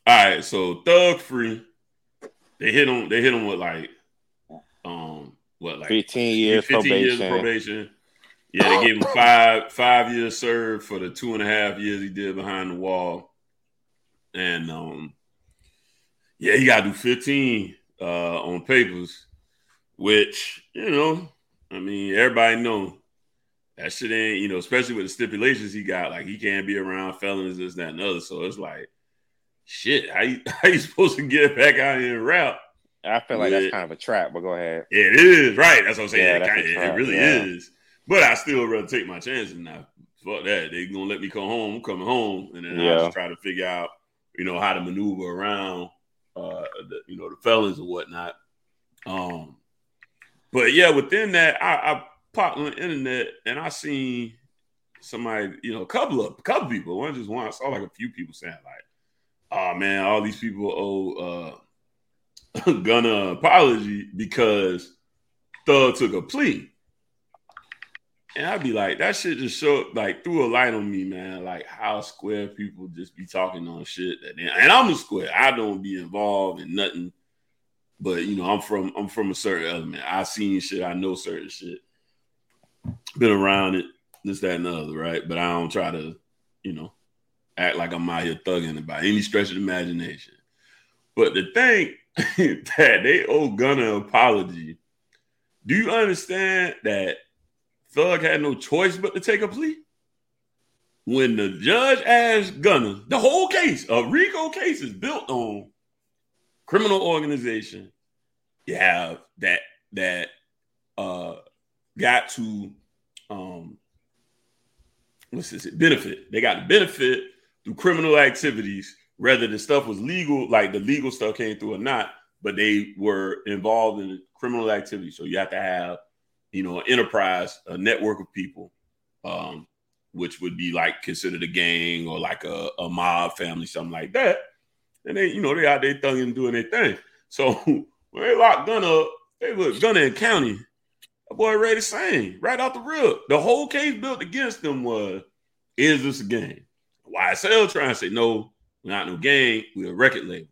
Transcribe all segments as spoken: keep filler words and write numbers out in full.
All right, so Thug Free, they hit him. They hit him with like, um, what like fifteen years fifteen years of probation. probation. Yeah, they gave him five five years served for the two and a half years he did behind the wall, and um, yeah, he got to do fifteen uh, on papers, which you know, I mean, everybody know that shit ain't you know, especially with the stipulations he got, like he can't be around felons, this, that, and other. So it's like, shit, how you how you supposed to get back out here and rap? I feel like that's With, kind of a trap, but go ahead. it is right. That's what I'm saying. Yeah, it, that's kind a of, it trap. really Yeah. is. But I still rather take my chances now. Fuck that. They gonna let me come home. I'm coming home, and then I Yeah. just try to figure out, you know, how to maneuver around, uh, the, you know, the felons and whatnot. Um, but yeah, within that, I, I popped on the internet and I seen somebody, you know, a couple of a couple people, one just one. I saw like a few people saying like, "Oh man, all these people owe uh, Gunna an apology because Thug took a plea." And I'd be like, that shit just showed, like, threw a light on me, man. Like, how square people just be talking on shit. That they, and I'm a square. I don't be involved in nothing. But, you know, I'm from I'm from a certain element. I seen shit. I know certain shit. Been around it, this, that, and the other, right? But I don't try to, you know, act like I'm out here thugging it by any stretch of the imagination. But the thing that they owe Gunna an apology, do you understand that Thug had no choice but to take a plea? When the judge asked Gunna, the whole case, a RICO case is built on criminal organization. You have that that uh, got to um, what's this? Benefit. They got to benefit through criminal activities, whether the stuff was legal, like the legal stuff came through or not, but they were involved in criminal activity. So you have to have, you know, an enterprise, a network of people, um, which would be like considered a gang or like a, a mob family, something like that. And they, you know, they out there thugging and doing their thing. So when they locked Gunna up, they look Gunna in county. That boy ready to sing right out the rip. The whole case built against them was, is this a gang? Y S L trying to say, no, we're not no gang, we're a record label.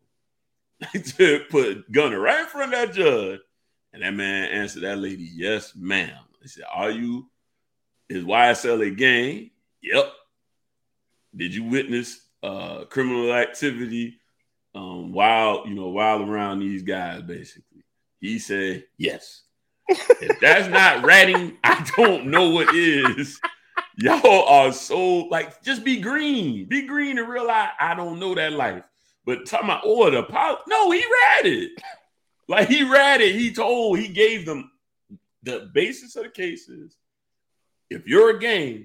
They put Gunna right in front of that judge. And that man answered that lady, yes, ma'am. They said, are you, is Y S L a gang? Yep. Did you witness uh, criminal activity um, while, you know, while around these guys, basically? He said, yes. If that's not ratting, I don't know what is. Y'all are so, like, just be green. Be green and realize I don't know that life. But talking about, oh, the pop, no, he ratted. Like, he ratted. He told, he gave them the basis of the cases. If you're a gang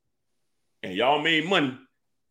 and y'all made money,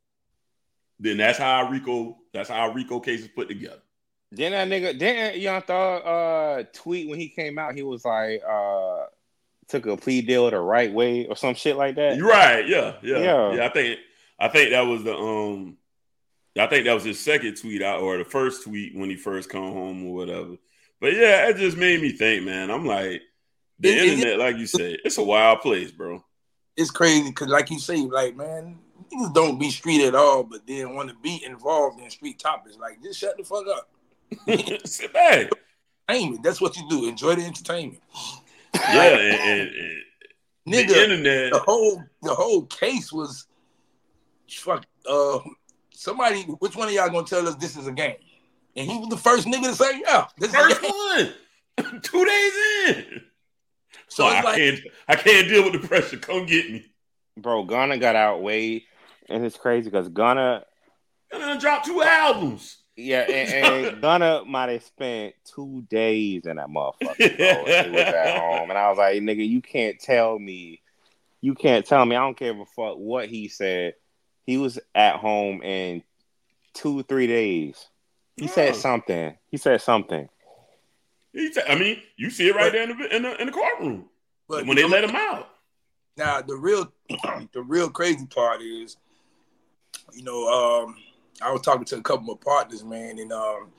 then that's how RICO, that's how RICO case is put together. Didn't that nigga, didn't Young Thug uh, tweet when he came out, he was like, uh, took a plea deal the right way or some shit like that? Right, yeah, yeah. Yeah. Yeah, I think I think that was the um I think that was his second tweet out or the first tweet when he first come home or whatever. But yeah, it just made me think, man. I'm like, the It- it- internet, like you said, it's a wild place, bro. It's crazy because, like you say, like, man, niggas don't be street at all, but then want to be involved in street topics. Like, just shut the fuck up. Sit back. Entertainment. That's what you do. Enjoy the entertainment. Yeah, and, and, and Nigga, the internet. the whole the whole case was fuck. Uh, somebody, which one of y'all gonna tell us this is a game? And he was the first nigga to say, yeah, this First is a game. one. Two days in. So So it's I like, can't I can't deal with the pressure. Come get me. Bro, Gunna got outweighed, and it's crazy because Gunna, And then drop two albums. yeah, and, and Gunna might have spent two days in that motherfucker, bro. And he was at home, and I was like, nigga, you can't tell me, you can't tell me. I don't care a fuck what he said. He was at home in two, three days. He Yeah. said something. He said something. He t- I mean, you see it right there in the in the, in the courtroom but when they I'm- let him out. now the real the real crazy part is, you know, um, I was talking to a couple of my partners, man, and um,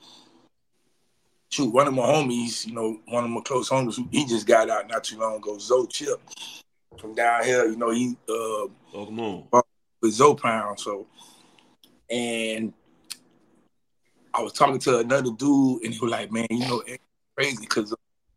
shoot, one of my homies, you know, one of my close homies, he just got out not too long ago, Zoe Chip from down here, you know, he uh Oh, come on. with Zoe Pound, so, and I was talking to another dude, and he was like, "Man, you know, it's crazy because,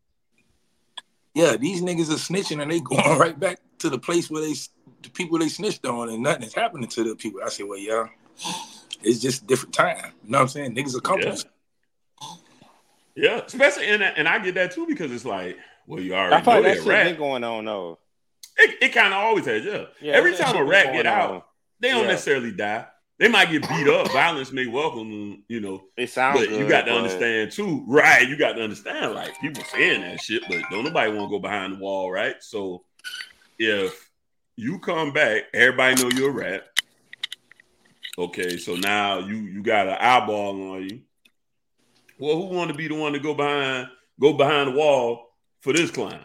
yeah, these niggas are snitching, and they going right back to the place where they, the people they snitched on, and nothing is happening to the people." I said, "Well, yeah, it's just a different time." You know what I'm saying? Niggas are comfortable. Yeah, yeah. Especially, and and I get that too because it's like, well, you already I feel like know that that shit rat been going on though. It, it kind of always has, yeah. Yeah, Every that time shit a been rat going get on. out, they don't Yeah. necessarily die. They might get beat up. Violence may welcome them, you know. It sounds But good, you got to but- understand too, right? You got to understand, like people saying that shit, but don't nobody want to go behind the wall, right? So if you come back, everybody know you're a rat. Okay, so now you you got an eyeball on you. Well, who want to be the one to go behind go behind the wall for this clown?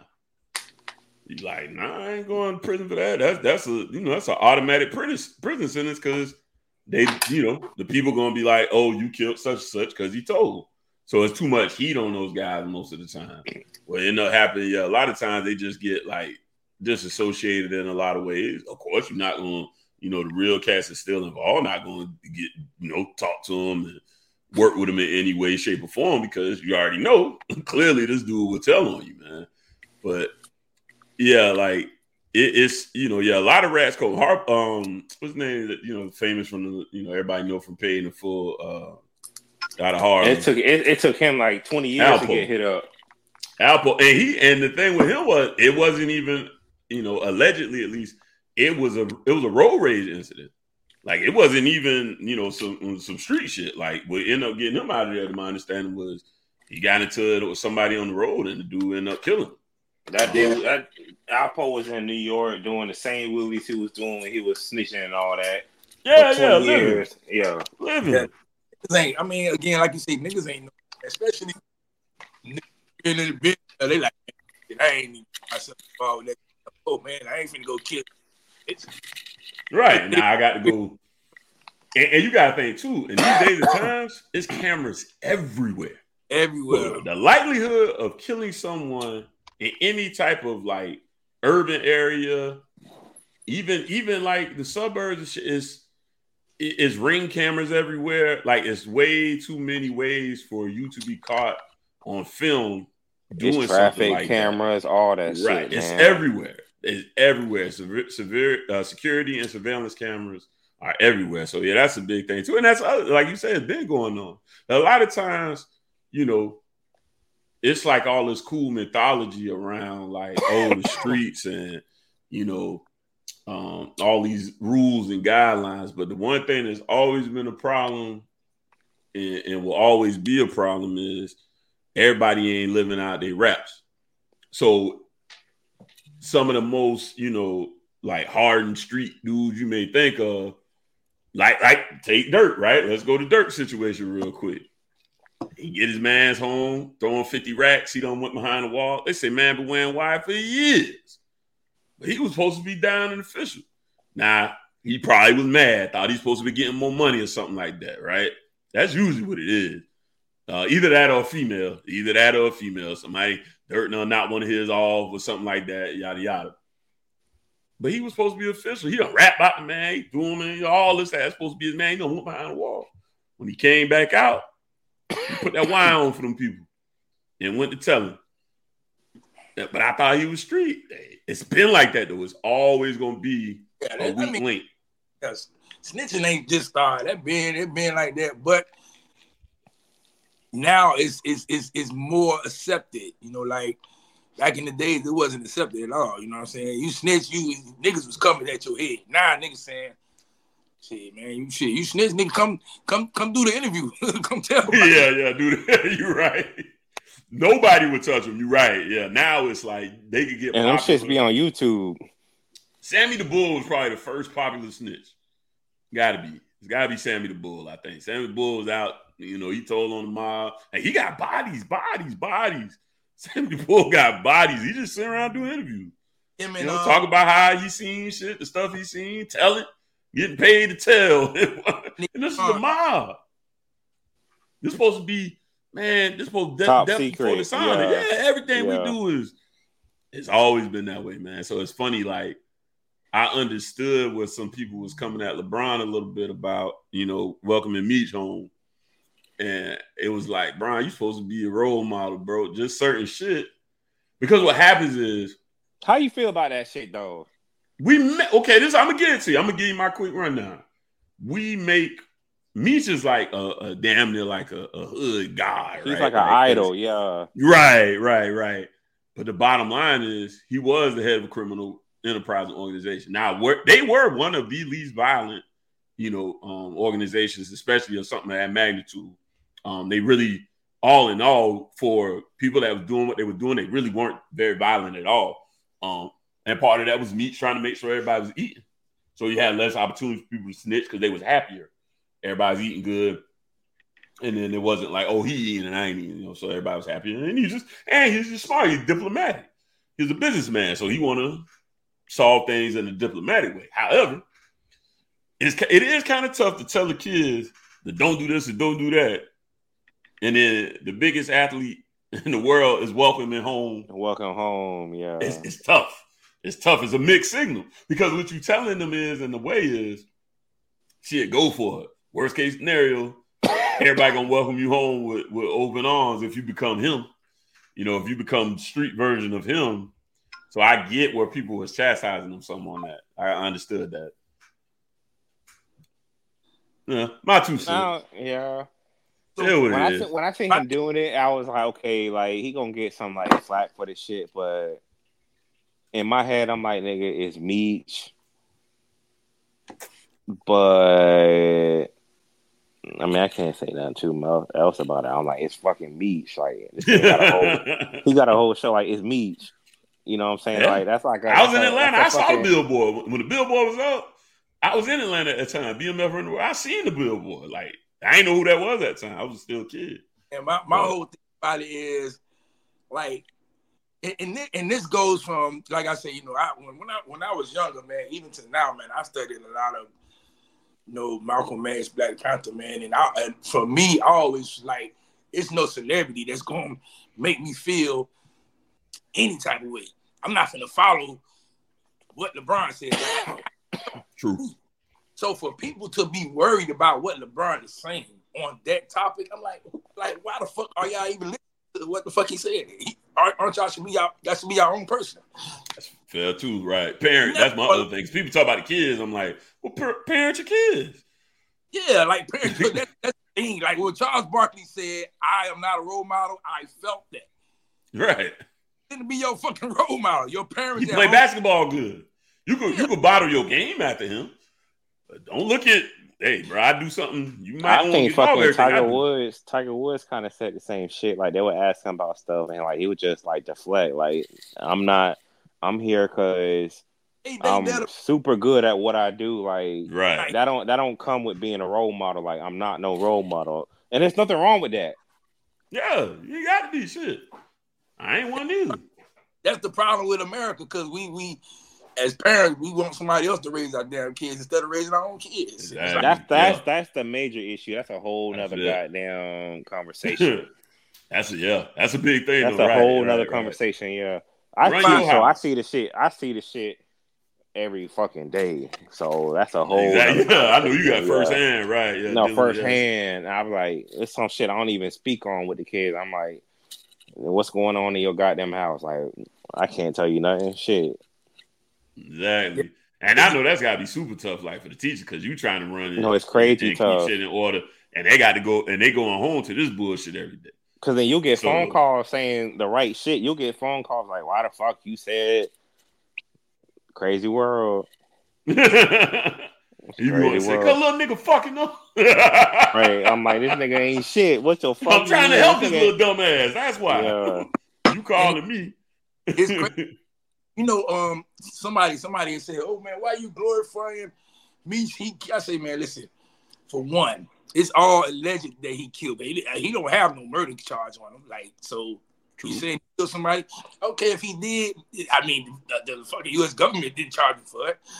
You like, nah, I ain't going to prison for that. That's that's a you know that's an automatic prison prison sentence because they you know the people gonna be like, oh, you killed such and such because he told. So it's too much heat on those guys most of the time. What end up happening, yeah, a lot of times they just get like disassociated in a lot of ways. Of course, you're not gonna, you know, the real cast is still involved. Not gonna get you know talk to them and work with them in any way, shape, or form because you already know clearly this dude will tell on you, man. But yeah, like it, it's you know, yeah, a lot of rats go. Harp, um, what's his name? That you know, famous from the you know everybody know from Paid in Full. Uh, out of Harlem. It took it, it took him like twenty years Alpo. to get hit up. Alpo, and he and the thing with him was it wasn't even you know allegedly at least it was a it was a road rage incident. Like it wasn't even you know some some street shit. Like what ended up getting him out of there, to my understanding, was he got into it with somebody on the road and the dude ended up killing him. That dude, that Alpo was in New York doing the same movies he was doing when he was snitching and all that. Yeah, For yeah, twenty living. years. Yeah, living. Yeah. Ain't, I mean, again, like you say, niggas ain't, especially niggas in the business, they like, I ain't even myself involved with that. Oh man, I ain't finna go kill. It's right now, I got to go, and, and you got to think too. In these days and times, it's cameras everywhere. everywhere. So the likelihood of killing someone in any type of like urban area, even even like the suburbs, and shit, is is ring cameras everywhere. Like it's way too many ways for you to be caught on film doing it's traffic something like cameras, all that that. Right, shit. it's man. everywhere. It's everywhere. Severe, severe uh, security and surveillance cameras are everywhere. So yeah, that's a big thing too. And that's other, like you said, it's been going on. A lot of times, you know, it's like all this cool mythology around like oh the streets and you know um, all these rules and guidelines. But the one thing that's always been a problem and, and will always be a problem is everybody ain't living out their raps. So some of the most you know like hardened street dudes you may think of, like like take Dirt, right? Let's go to Dirt situation real quick. He get his man's home, throwing fifty racks. He done went behind the wall. They say, man, been wearing wire for years. But he was supposed to be down and official. Now, he probably was mad, thought he's supposed to be getting more money or something like that, right? That's usually what it is. Uh, either that or a female. Either that or a female. Somebody Dirt no, not one of his off or something like that, yada, yada. But he was supposed to be official. He done rap about the man. He doing man, all this. That's supposed to be his man. He done went behind the wall. When he came back out, he put that wine on for them people and went to tell him. But I thought he was street. It's been like that, though. It's always going to be Yeah, a that, weak I mean, link. yes, snitching ain't just started. That been it been like that, but now it's it's it's it's more accepted. You know, like back in the days, it wasn't accepted at all. You know what I'm saying? You snitch, you niggas was coming at your head. Now niggas saying, "Shit, man, you shit, you snitch, nigga, come come come do the interview, come tell." Me. Yeah, yeah, dude, you're right. Nobody would touch him. You're right. Yeah, now it's like they could get. And them popular. shits be on YouTube. Sammy the Bull was probably the first popular snitch. Got to be. It's got to be Sammy the Bull, I think. Sammy the Bull was out. You know, he told on the mob. Hey, he got bodies, bodies, bodies. Sammy the Bull got bodies. He just sitting around doing interviews. Him and, You know, uh, talk about how he seen shit, the stuff he seen, tell it, getting paid to tell. And this is the mob. This supposed to be, man, this supposed to death, Top death before the secret, sign. yeah. Yeah, everything Yeah. we do is, it's always been that way, man. So it's funny, like, I understood what some people was coming at LeBron a little bit about, you know, welcoming Meech home. And it was like, Brian, you're supposed to be a role model, bro. Just certain shit. Because what happens is, how you feel about that shit, though? We met, okay. This I'm gonna get it to you. I'm gonna give you my quick rundown. We make Meech is like a, a damn near like a, a hood guy. He's right? like an like, idol, yeah. Right, right, right. But the bottom line is, he was the head of a criminal enterprise organization. Now, they were one of the least violent, you know, um, organizations, especially of something of that magnitude. Um, they really, all in all, for people that were doing what they were doing, they really weren't very violent at all. Um, and part of that was Meech trying to make sure everybody was eating. So you had less opportunity for people to snitch because they was happier. Everybody's eating good. And then it wasn't like, oh, he eating and I ain't eating, you know, so everybody was happy. And he just, and he's just smart. He's diplomatic. He's a businessman, so he want to solve things in a diplomatic way. However, it's, it is kind of tough to tell the kids that don't do this and don't do that. And then the biggest athlete in the world is welcoming home. Welcome home, yeah. It's, it's tough. It's tough. It's a mixed signal. Because what you're telling them is, and the way is, shit, go for it. Worst case scenario, everybody gonna welcome you home with, with open arms if you become him. You know, if you become street version of him. So I get where people was chastising him some on that. I understood that. Yeah, my two cents. Uh, yeah. So when, I th- when I seen him doing it, I was like, okay, like he gonna get some like flack for this shit. But in my head, I'm like, nigga, it's Meech. But I mean, I can't say nothing too else about it. I'm like, it's fucking Meech. Like, this thing got a whole, he got a whole show like it's Meech. You know what I'm saying? Yeah. Like, that's like a, I was in a, Atlanta. I saw fucking... the billboard when the billboard was up. I was in Atlanta at the time. B M F in the world. I seen the billboard. Like, I ain't know who that was at that time. I was still a kid. And my, my whole thing about it is like, and, and, this, and this goes from, like I said, you know, I when, when I when I was younger, man, even to now, man, I studied a lot of, you know, Malcolm X, Black Panther, man, and, I, and for me, I always like, it's no celebrity that's gonna make me feel any type of way. I'm not gonna follow what LeBron said. True. So for people to be worried about what LeBron is saying on that topic, I'm like, like, why the fuck are y'all even listening to what the fuck he said? He, aren't y'all should be y'all? That should be our own person. That's fair too, right? Parent. That's my other thing. People talk about the kids. I'm like, well, per- parent your kids. Yeah, like parents. that, that's the thing. Like when Charles Barkley said, "I am not a role model," I felt that. Right. Didn't be your fucking role model. Your parents. He play home. Basketball good. You could yeah. you could bottle your game after him. But don't look at, hey, bro, I do something. You might I think fucking Tiger Woods, Tiger Woods kind of said the same shit. Like they would ask him about stuff, and like he would just like deflect. Like I'm not, I'm here because hey, I'm better. super good at what I do. Like right. that don't that don't come with being a role model. Like I'm not no role model, and there's nothing wrong with that. Yeah, you got to be shit. I ain't one either. That's the problem with America because we we. As parents, we want somebody else to raise our damn kids instead of raising our own kids. Exactly. That's that's yeah. that's the major issue. That's a whole nother goddamn conversation. That's a, yeah, that's a big thing. That's though, a right, whole right, nother right. conversation. Yeah, I see. So I see the shit. I see the shit every fucking day. So that's a whole. Exactly. Yeah, I know you got first yeah. hand, right? Yeah, no, first hand. I'm like, it's some shit I don't even speak on with the kids. I'm like, what's going on in your goddamn house? Like, I can't tell you nothing. Shit. Exactly. And I know that's got to be super tough, like, for the teacher, because you trying to run it. No, it's crazy and tough. Keep shit in order, and they got to go, and they going home to this bullshit every day. Because then you'll get so, phone calls saying the right shit. You'll get phone calls like, why the fuck you said crazy world. You want to say, cause little nigga fucking up. Right. I'm like, this nigga ain't shit. What's your fuck? I'm trying to help this little dumb ass. That's why. Yeah. You calling me. It's crazy. You know, um, somebody, somebody said, "Oh man, why you glorifying me?" He, I say, man, listen. For one, it's all alleged that he killed. He, he don't have no murder charge on him. Like, so True. He said he killed somebody. Okay, if he did, I mean, the, the fucking U S government didn't charge him for it.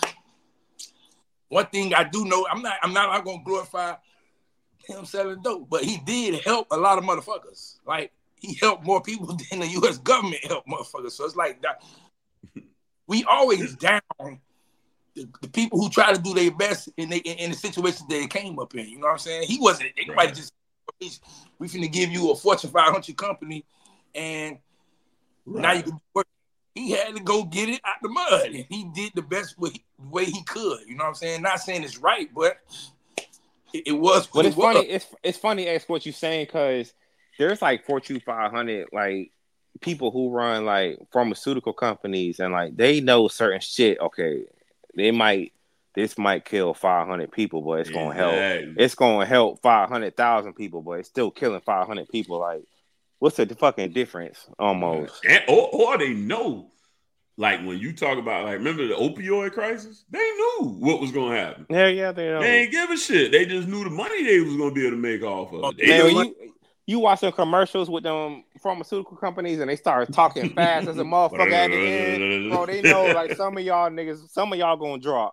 One thing I do know, I'm not, I'm not, I'm gonna glorify him selling dope, but he did help a lot of motherfuckers. Like, he helped more people than the U S government helped motherfuckers. So it's like that. We always down the, the people who try to do their best in, they, in, in the situations they came up in. You know what I'm saying? He wasn't, anybody right. just we finna give you a Fortune five hundred company, and right. now you can work. He had to go get it out the mud, and he did the best way, way he could. You know what I'm saying? Not saying it's right, but it, it was. But it's it funny. Was. It's it's funny, X, what you're saying, because there's like Fortune five hundred like people who run like pharmaceutical companies, and like they know certain shit. Okay, they might this might kill five hundred people, but it's gonna exactly. help. It's gonna help five hundred thousand people, but it's still killing five hundred people. Like, what's the fucking difference? Almost, and, or, or they know, like when you talk about, like, remember the opioid crisis? They knew what was gonna happen. Yeah, yeah, they know. They ain't give a shit. They just knew the money they was gonna be able to make off of it. Man, you, you watch some commercials with them pharmaceutical companies, and they start talking fast as a motherfucker at the end. Bro, they know, like, some of y'all niggas, some of y'all gonna drop.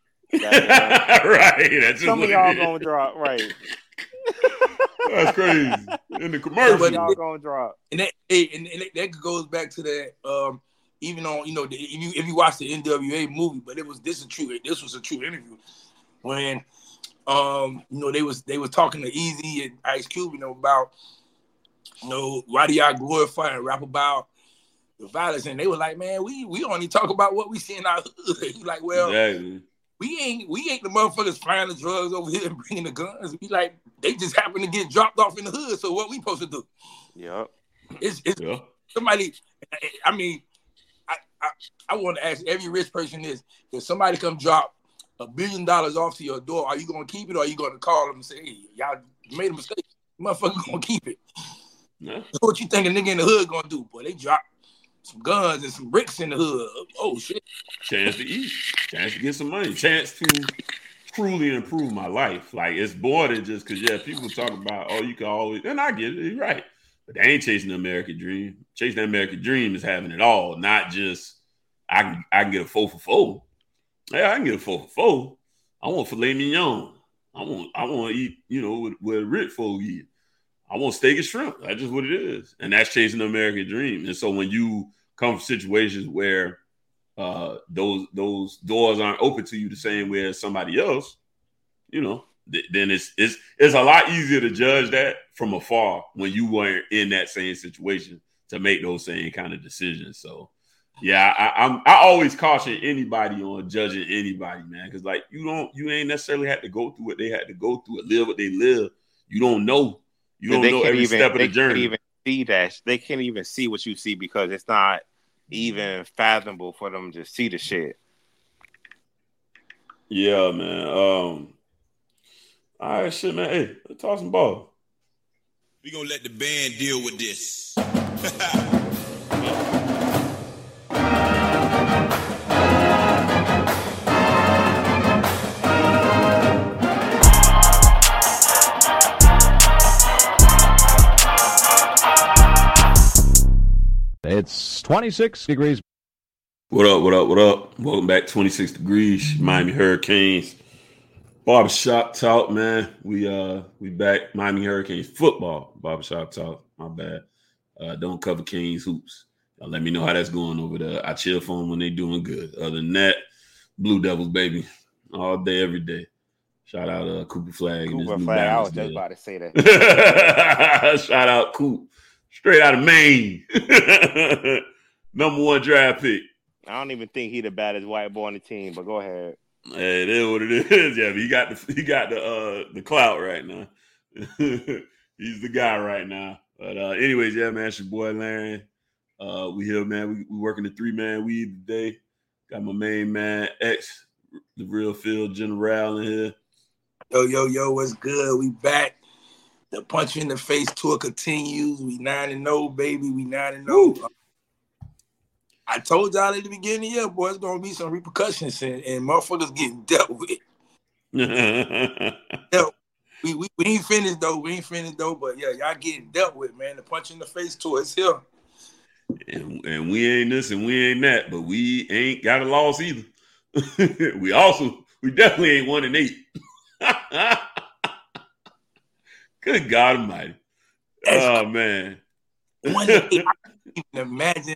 That, right. That's some of y'all gonna drop. Right. That's crazy. In the commercial, but y'all gonna drop. And that, and, and that goes back to that. Um, even on, you know, the, if you if you watch the N W A movie, but it was this is true. This was a true interview when, um, you know, they was they was talking to Eazy and Ice Cube, you know, about, you know, why do y'all glorify and rap about the violence? And they were like, man, we we only talk about what we see in our hood. He's like, well. Exactly. We ain't we ain't the motherfuckers flying the drugs over here and bringing the guns. We like they just happen to get dropped off in the hood. So what we supposed to do? Yeah, it's it's yeah. somebody. I mean, I, I I want to ask every rich person this: if somebody come drop a billion dollars off to your door, are you gonna keep it or are you gonna call them and say, hey, y'all made a mistake? Motherfucker gonna keep it. Yeah. So what you think a nigga in the hood gonna do? Boy, they drop some guns and some bricks in the hood. Oh shit! Chance to eat, chance to get some money, chance to truly improve my life. Like, it's more than just because yeah, people talk about, oh, you can always, and I get it, you're right, but they ain't chasing the American dream. Chasing the American dream is having it all, not just I can I can get a four for four. Yeah, I can get a four for four. I want filet mignon. I want I want to eat, you know, what, what rich folk eat. I want steak and shrimp. That's just what it is. And that's chasing the American dream. And so when you come from situations where uh, those those doors aren't open to you the same way as somebody else, you know, th- then it's it's it's a lot easier to judge that from afar when you weren't in that same situation to make those same kind of decisions. So, yeah, I, I'm I always caution anybody on judging anybody, man, because like you don't you ain't necessarily had to go through what they had to go through or live what they live. You don't know. You don't know every even, step of the they journey. Can't even see that. They can't even see what you see because it's not even fathomable for them to see the shit. Yeah, man. Um, all right, shit, man. Hey, let's talk some ball. We gonna let the band deal with this. It's twenty-six degrees. What up, what up, what up? Welcome back, twenty-six degrees, Miami Hurricanes. Barbershop talk, man. We uh we back, Miami Hurricanes football. Barbershop talk, my bad. Uh, don't cover Kings hoops. Uh, let me know how that's going over there. I chill for them when they doing good. Other than that, Blue Devils, baby. All day, every day. Shout out uh, Cooper Flag. Cooper and Flag, I was just about to say that. Shout out Coop. Straight out of Maine. Number one draft pick. I don't even think he the baddest white boy on the team, but go ahead. Hey, it is what it is. Yeah, but he got the he got the uh the clout right now. He's the guy right now. But uh anyways, yeah, man, it's your boy Larry. Uh we here, man. We, we working the three-man weed today. Got my main man, X, the real field general in here. Yo, yo, yo, what's good? We back. The punch in the face tour continues. We nine and zero, baby. We nine and zero. I told y'all at the beginning of the year, boy, it's gonna be some repercussions and, and motherfuckers getting dealt with. yeah, we, we we ain't finished though. We ain't finished though. But yeah, y'all getting dealt with, man. The punch in the face tour is here. And, and we ain't this and we ain't that, but we ain't got a loss either. we also we definitely ain't one and eight. Good God Almighty! Oh man, one and eight. I can't even imagine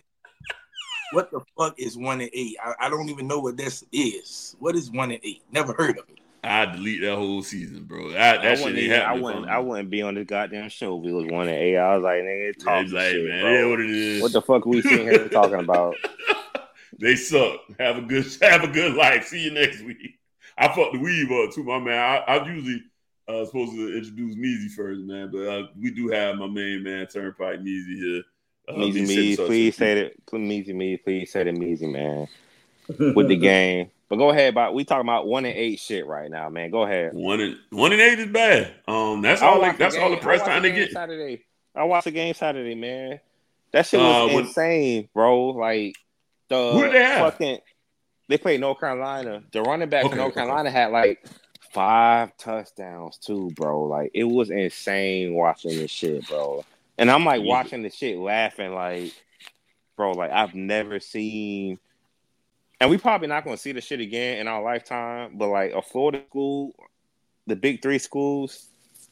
what the fuck is one and eight. I, I don't even know what this is. What is one and eight? Never heard of it. I delete that whole season, bro. That, that shit ain't I happening. wouldn't. I wouldn't be on this goddamn show if it was one and eight. I was like, nigga, talk yeah, like, shit, man, bro. yeah, what it is. What the fuck are we sitting here talking about? They suck. Have a good, have a good life. See you next week. I fucked the weave up too, my man. I, I usually uh, supposed to introduce Meezy first, man, but uh, we do have my main man Turnpike Meezy here. Uh, Meezy, Meezy, please say that. Meezy, Meezy, please say that, Meezy, man, with the game. But go ahead, about we talking about one and eight shit right now, man. Go ahead. One and one and eight is bad. Um, that's all. Like, that's all the press time they get. Saturday. I watched the game Saturday, man. That shit was uh, when, insane, bro. Like the who did they have? fucking they played North Carolina. The running back okay, for North okay. Carolina had like five touchdowns too, bro. Like it was insane watching this shit, bro. And I'm like watching the shit, laughing, like, bro, like I've never seen. And we probably not going to see the shit again in our lifetime, but like a Florida school, the big three schools,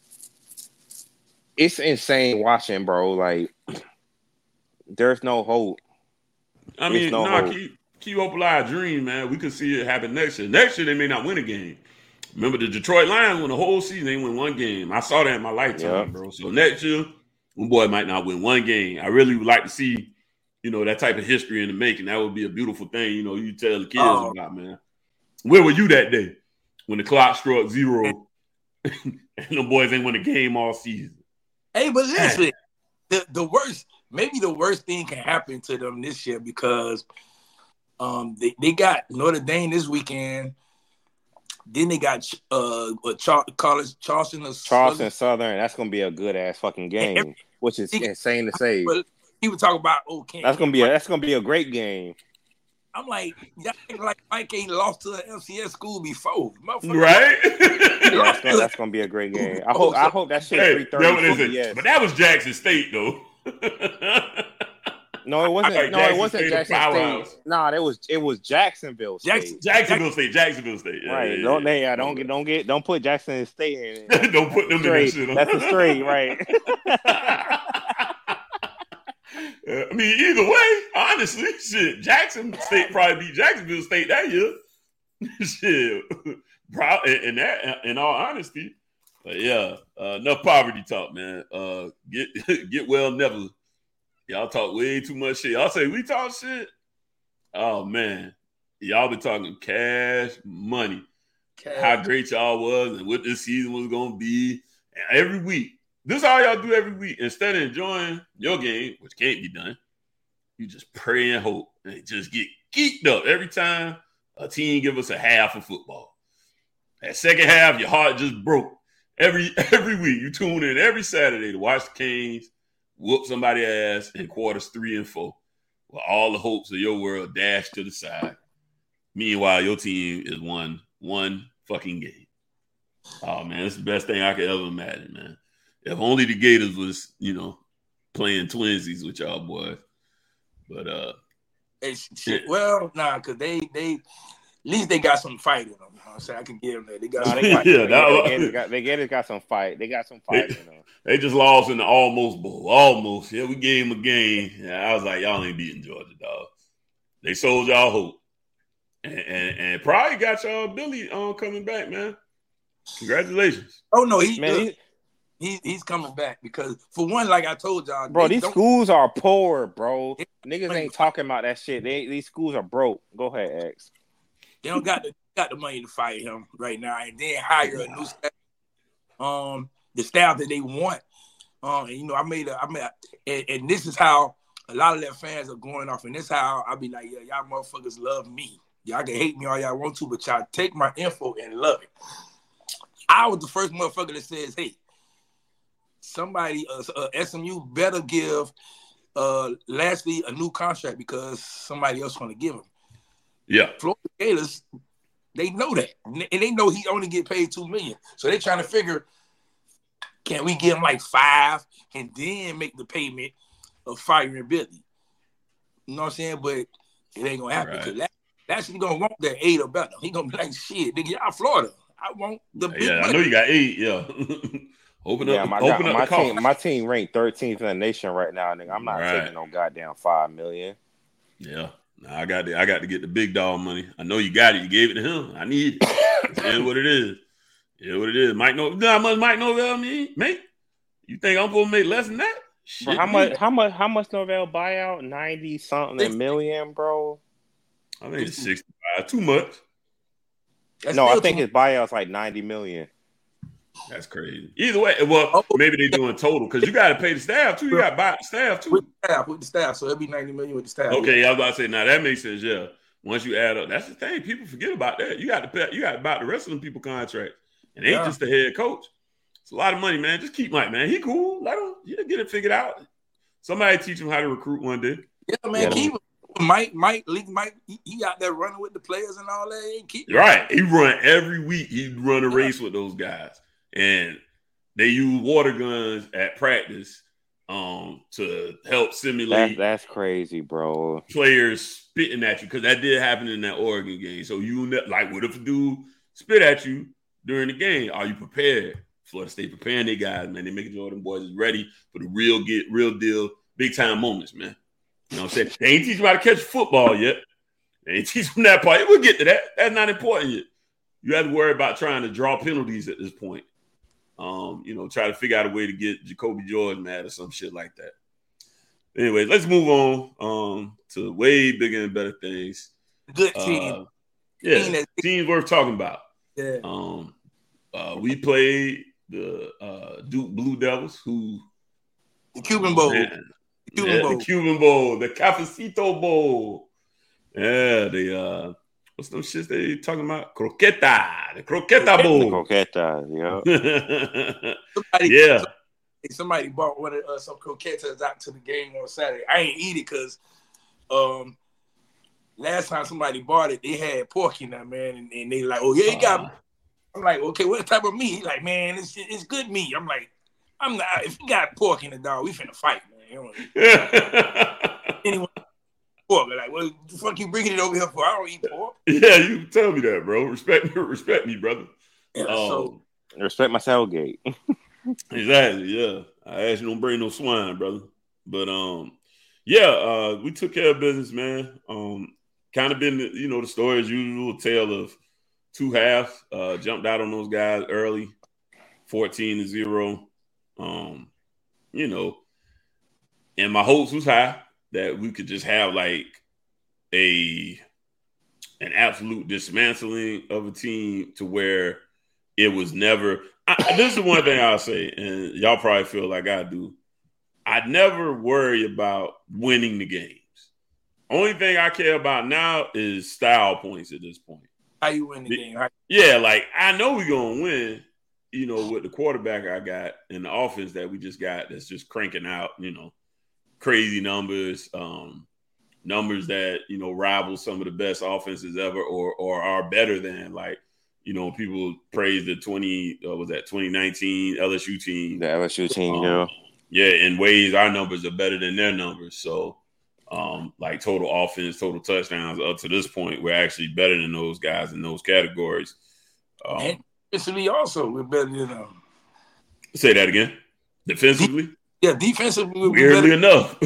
it's insane watching, bro. Like, there's no hope. I mean, no, nah, keep keep open eye dream, man. We could see it happen next year. Next year they may not win a game. Remember the Detroit Lions won the whole season, they win one game. I saw that in my lifetime, yeah. bro. So next year, one boy might not win one game. I really would like to see. You know, that type of history in the making. That would be a beautiful thing, you know, you tell the kids oh. about, man. Where were you that day when the clock struck zero and the boys ain't win a game all season? Hey, but listen, the, the worst, maybe the worst thing can happen to them this year because um, they, they got Notre Dame this weekend. Then they got uh, Char- College, Charleston. Or Charleston Southern. That's going to be a good-ass fucking game, every, which is he, insane to say. But, People talk about oh, King. That's gonna be a, that's gonna be a great game. I'm like, y'all like Mike ain't lost to an M C S school before, right? Yeah, that's, gonna, that's gonna be a great game. I hope I hope that shit hey, three thirty. Yes. But that was Jackson State though. No, it wasn't. Like no, Jackson it wasn't State Jackson State. No, nah, it was it was Jacksonville State. Jackson, Jacksonville State. Jacksonville State. Yeah, right? Yeah, don't yeah. they? Yeah, don't get don't get don't put Jackson State in it. Don't put them straight. in that shit. That's a straight, right? I mean, either way, honestly, shit, Jackson State probably beat Jacksonville State that year. Shit, probably in that, in all honesty, but yeah, uh, enough poverty talk, man. Uh, get get well, never. Y'all talk way too much shit. Y'all say we talk shit. Oh man, y'all been talking cash money, cash. How great y'all was, and what this season was gonna be. And every week. This is all y'all do every week. Instead of enjoying your game, which can't be done, you just pray and hope and just get geeked up every time a team give us a half of football. That second half, your heart just broke. Every every week, you tune in every Saturday to watch the Canes whoop somebody's ass in quarters three and four, with all the hopes of your world dashed to the side. Meanwhile, your team is one one fucking game. Oh man, it's the best thing I could ever imagine, man. If only the Gators was, you know, playing twinsies with y'all boys. But uh it's, shit, well, nah, cause they they at least they got some fight in them. You know what I'm saying? I can give them that. They got some fight. Yeah, they Gators got, they Gators got some fight. They got some fight they, in them. They just lost in the almost bowl. Almost. Yeah, we gave them a game. Yeah, I was like, y'all ain't beating Georgia, dog. They sold y'all hope. And and, and probably got y'all Billy um, coming back, man. Congratulations. Oh no, he man. He, He, he's coming back because, for one, like I told y'all, bro, these schools are poor, bro. Niggas ain't talking about that shit. They these schools are broke. Go ahead, X. They don't got the got the money to fire him right now, and then hire a new staff, um, the staff that they want. Um, and you know, I made a, I made, a, and, and this is how a lot of their fans are going off, and this is how I be like, yeah, y'all motherfuckers love me. Y'all can hate me all y'all want to, but y'all take my info and love it. I was the first motherfucker that says, hey. Somebody, uh, uh, S M U better give uh, Lashley a new contract because somebody else want to give him. Yeah. Florida Gators, they know that. And they know he only get paid two million dollars. So they're trying to figure, can we give him like five and then make the payment of firing Billy? You know what I'm saying? But it ain't going to happen. Because right. Lashley going to want that eight or better. He going to be like, shit, nigga, y'all Florida. I want the big Yeah, money. I know you got eight, yeah. Open yeah, up, my, open my up the team, my team ranked thirteenth in the nation right now, nigga. I'm not right. taking no goddamn five million. Yeah, nah, I got to, I got to get the big dog money. I know you got it. You gave it to him. I need it. That's what it is. Yeah, what it is. Mike no, you know how much Mike Norvell mean, mate? You think I'm supposed to make less than that? Shit, bro, how much? How much? How much Norvell buyout? Ninety something million, bro. I think it's sixty-five. Too much. That's no, I still think too his buyout's like ninety million. That's crazy. Either way, well, Oh. maybe they doing total because you got to pay the staff too. You got to buy the staff too. with the staff, with the staff. So it'll be ninety million with the staff. Okay, I was about to say now that makes sense. Yeah, once you add up, that's the thing. People forget about that. You got to pay. You got to buy the rest of them people contracts. It ain't Yeah. just the head coach. It's a lot of money, man. Just keep Mike, man. He cool. Let him. You get it figured out. Somebody teach him how to recruit one day. Yeah, man. Yeah. Keep him. Mike, Mike, Lee, Mike, he, he out there running with the players and all that. He keep Right. He run every week. He run a race with those guys, and they use water guns at practice um, to help simulate That's that's crazy, bro. players spitting at you because that did happen in that Oregon game. So you ne- like, what if a dude spit at you during the game? Are you prepared? Florida State preparing their guys, man. They making sure them boys is ready for the real get real deal, big time moments, man. You know what I'm saying? They ain't teach them how to catch football yet. They ain't teach them that part. We'll get to that. That's not important yet. You have to worry about trying to draw penalties at this point. Um, you know, try to figure out a way to get Jacoby Jordan mad or some shit like that. Anyways, let's move on um, to way bigger and better things. good team. Uh, yeah, Team that- teams worth talking about. yeah. Um, uh, we played the uh, Duke Blue Devils, who The Cuban Bowl. man, The Cuban yeah, Bowl. the Cuban Bowl, the Cafecito Bowl. Yeah, the uh, what's those shits they talking about? Croqueta, the Croqueta The Bowl. croqueta, yeah. Somebody, Yeah. somebody bought one of uh, some croquetas out to the game on Saturday. I ain't eat it because um, last time somebody bought it, they had pork in there, man, and, and they like, oh yeah, you got. Uh, I'm like, okay, what type of meat? He like, man, it's it's good meat. I'm like, I'm not. If you got pork in the dog, we finna fight, man. You know, anyone pork? Like, what the fuck you bringing it over here for? I don't eat pork. yeah, you tell me that, bro. Respect me, respect me, brother. Yeah, Um, so Respect my tailgate. Exactly, yeah. I asked you don't bring no swine, brother. But um, yeah, uh, we took care of business, man. Um, kind of been, you know, the story as usual, tale of two halves. Uh, jumped out on those guys early, fourteen to zero. Um, you know, and my hopes was high that we could just have like a an absolute dismantling of a team to where it was never. I, this is one thing I'll say, and y'all probably feel like I do. I never worry about winning the games. Only thing I care about now is style points at this point. how you win the game? How, Yeah, like I know we're gonna win, you know, with the quarterback I got and the offense that we just got that's just cranking out, you know, crazy numbers, um, numbers that, you know, rival some of the best offenses ever or or are better than, like, you know, people praise the twenty uh, was that twenty nineteen L S U team. The L S U team, Um, yeah. Yeah, in ways our numbers are better than their numbers. So, um, like total offense, total touchdowns up to this point, we're actually better than those guys in those categories. Um, and defensively also, we're better than them. say that again. Defensively, Yeah, defensively, we're weirdly better. enough,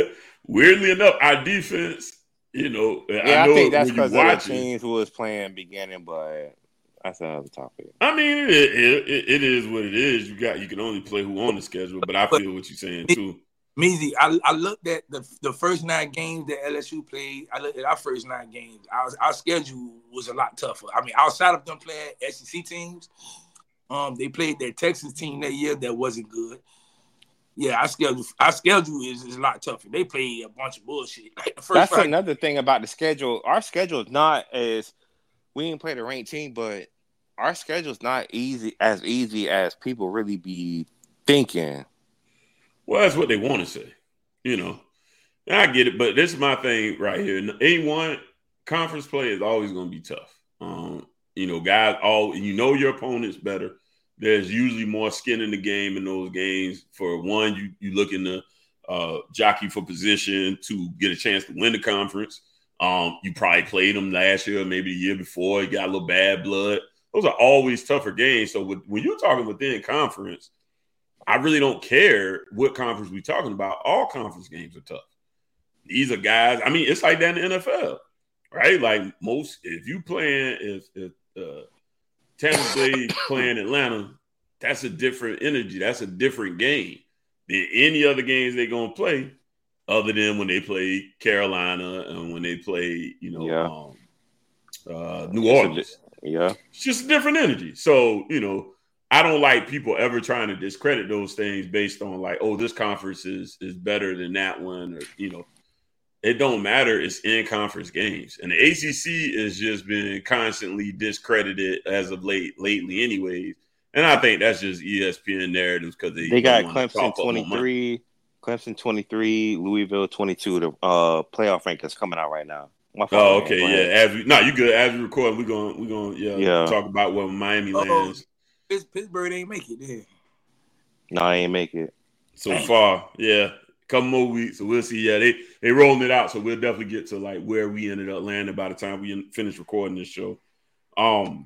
weirdly enough, our defense, you know, Yeah, I I, know think that's when you because of the watch it. teams who was playing beginning, but that's another topic. I mean, it, it, it, it is what it is. You got you can only play who on the schedule, but I feel what you're saying too. Measy, I, I looked at the the first nine games that L S U played. I looked at our first nine games. Our, our schedule was a lot tougher. I mean, outside of them playing S E C teams, um, they played that Texas team that year that wasn't good. Yeah, our schedule, our schedule is, is a lot tougher. They played a bunch of bullshit. Like the first That's five, another thing about the schedule. Our schedule is not as we didn't play the ranked team, but our schedule is not easy as easy as people really be thinking. Well, that's what they want to say, you know. And I get it, but this is my thing right here. A one conference play is always going to be tough. Um, you know, guys, all you know your opponents better. There's usually more skin in the game in those games. For one, you you looking to uh, jockey for position to get a chance to win the conference. Um, you probably played them last year, maybe the year before. You got a little bad blood. Those are always tougher games. So with, when you're talking within conference, I really don't care what conference we're talking about. All conference games are tough. These are guys. I mean, it's like that in the N F L, right? Like most, if you playing, if if uh, Tampa Bay playing Atlanta, that's a different energy. That's a different game than any other games they're going to play other than when they play Carolina and when they play, you know, Yeah. um, uh, New Orleans. Yeah. It's just a different energy. So, you know, I don't like people ever trying to discredit those things based on like, oh, this conference is is better than that one, or, you know, it don't matter. It's in conference games. And the A C C has just been constantly discredited as of late, lately anyways. And I think that's just E S P N narratives because they, They got want Clemson twenty-three, Clemson twenty-three, Louisville twenty-two. The uh, playoff rankings coming out right now. My fault, Oh, man. okay, Go yeah. ahead. As we, no, you good. As we record, we're gonna we're gonna yeah, Yeah. talk about where Miami Oh, lands Pitts- Pittsburgh ain't make it there. No, I ain't make it. so far. Yeah, couple more weeks, so we'll see. Yeah, they they rolling it out, so we'll definitely get to like where we ended up landing by the time we finish recording this show. Um,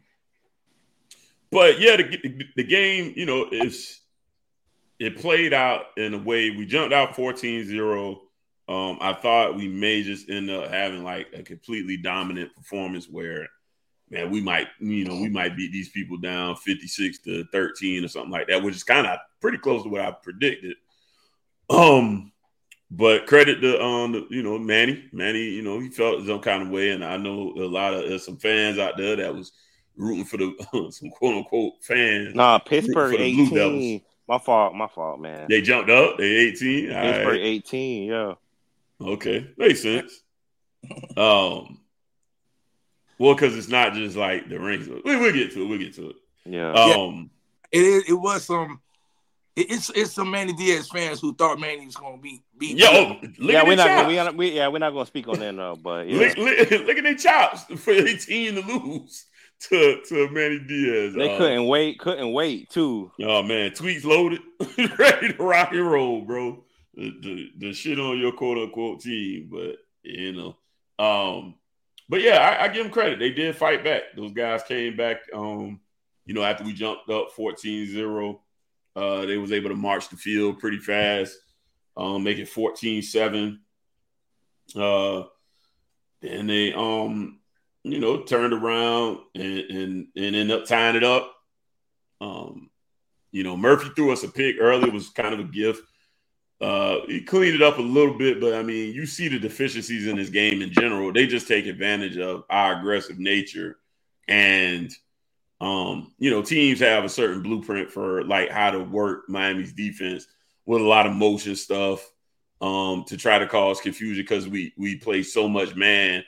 but yeah, the, the, the game, you know, is it played out in a way. We jumped out fourteen zero. Um, I thought we may just end up having like a completely dominant performance where, man, we might, you know, we might beat these people down fifty-six to thirteen or something like that, which is kind of pretty close to what I predicted. Um, but credit to um, the, you know, Manny. Manny, you know, he felt some kind of way, and I know a lot of there's some fans out there that was rooting for the some quote unquote fans. Nah, rooting Pittsburgh for the Blue Devils. eighteen. My fault. My fault, man. They jumped up. They eighteen. All Pittsburgh right. eighteen. Yeah. Okay, makes sense. Um, well, because it's not just like the ranks. We we'll get to it. We'll get to it. Yeah. Um, It is. It was some. It, it's it's some Manny Diaz fans who thought Manny was gonna beat beat. yo, oh, look yeah, at we're their not. chops. We, we, yeah, we're not gonna speak on that now. But yeah, Look, look, look at their chops for eighteen to lose to to Manny Diaz. they Uh, couldn't wait. Couldn't wait too. Oh man, tweets loaded, ready to rock and roll, bro. The, the, the shit on your quote unquote team, but you know, um, but yeah, I, I give them credit. They did fight back. Those guys came back. Um, you know, after we jumped up fourteen zero, uh, they was able to march the field pretty fast, um, make it fourteen seven. Uh, and they, um, you know, turned around and and and ended up tying it up. Um, you know, Murphy threw us a pick early. It was kind of a gift. Uh, he cleaned it up a little bit, but I mean, you see the deficiencies in this game in general. They just take advantage of our aggressive nature, and um, you know, teams have a certain blueprint for like how to work Miami's defense with a lot of motion stuff um, to try to cause confusion because we we play so much man,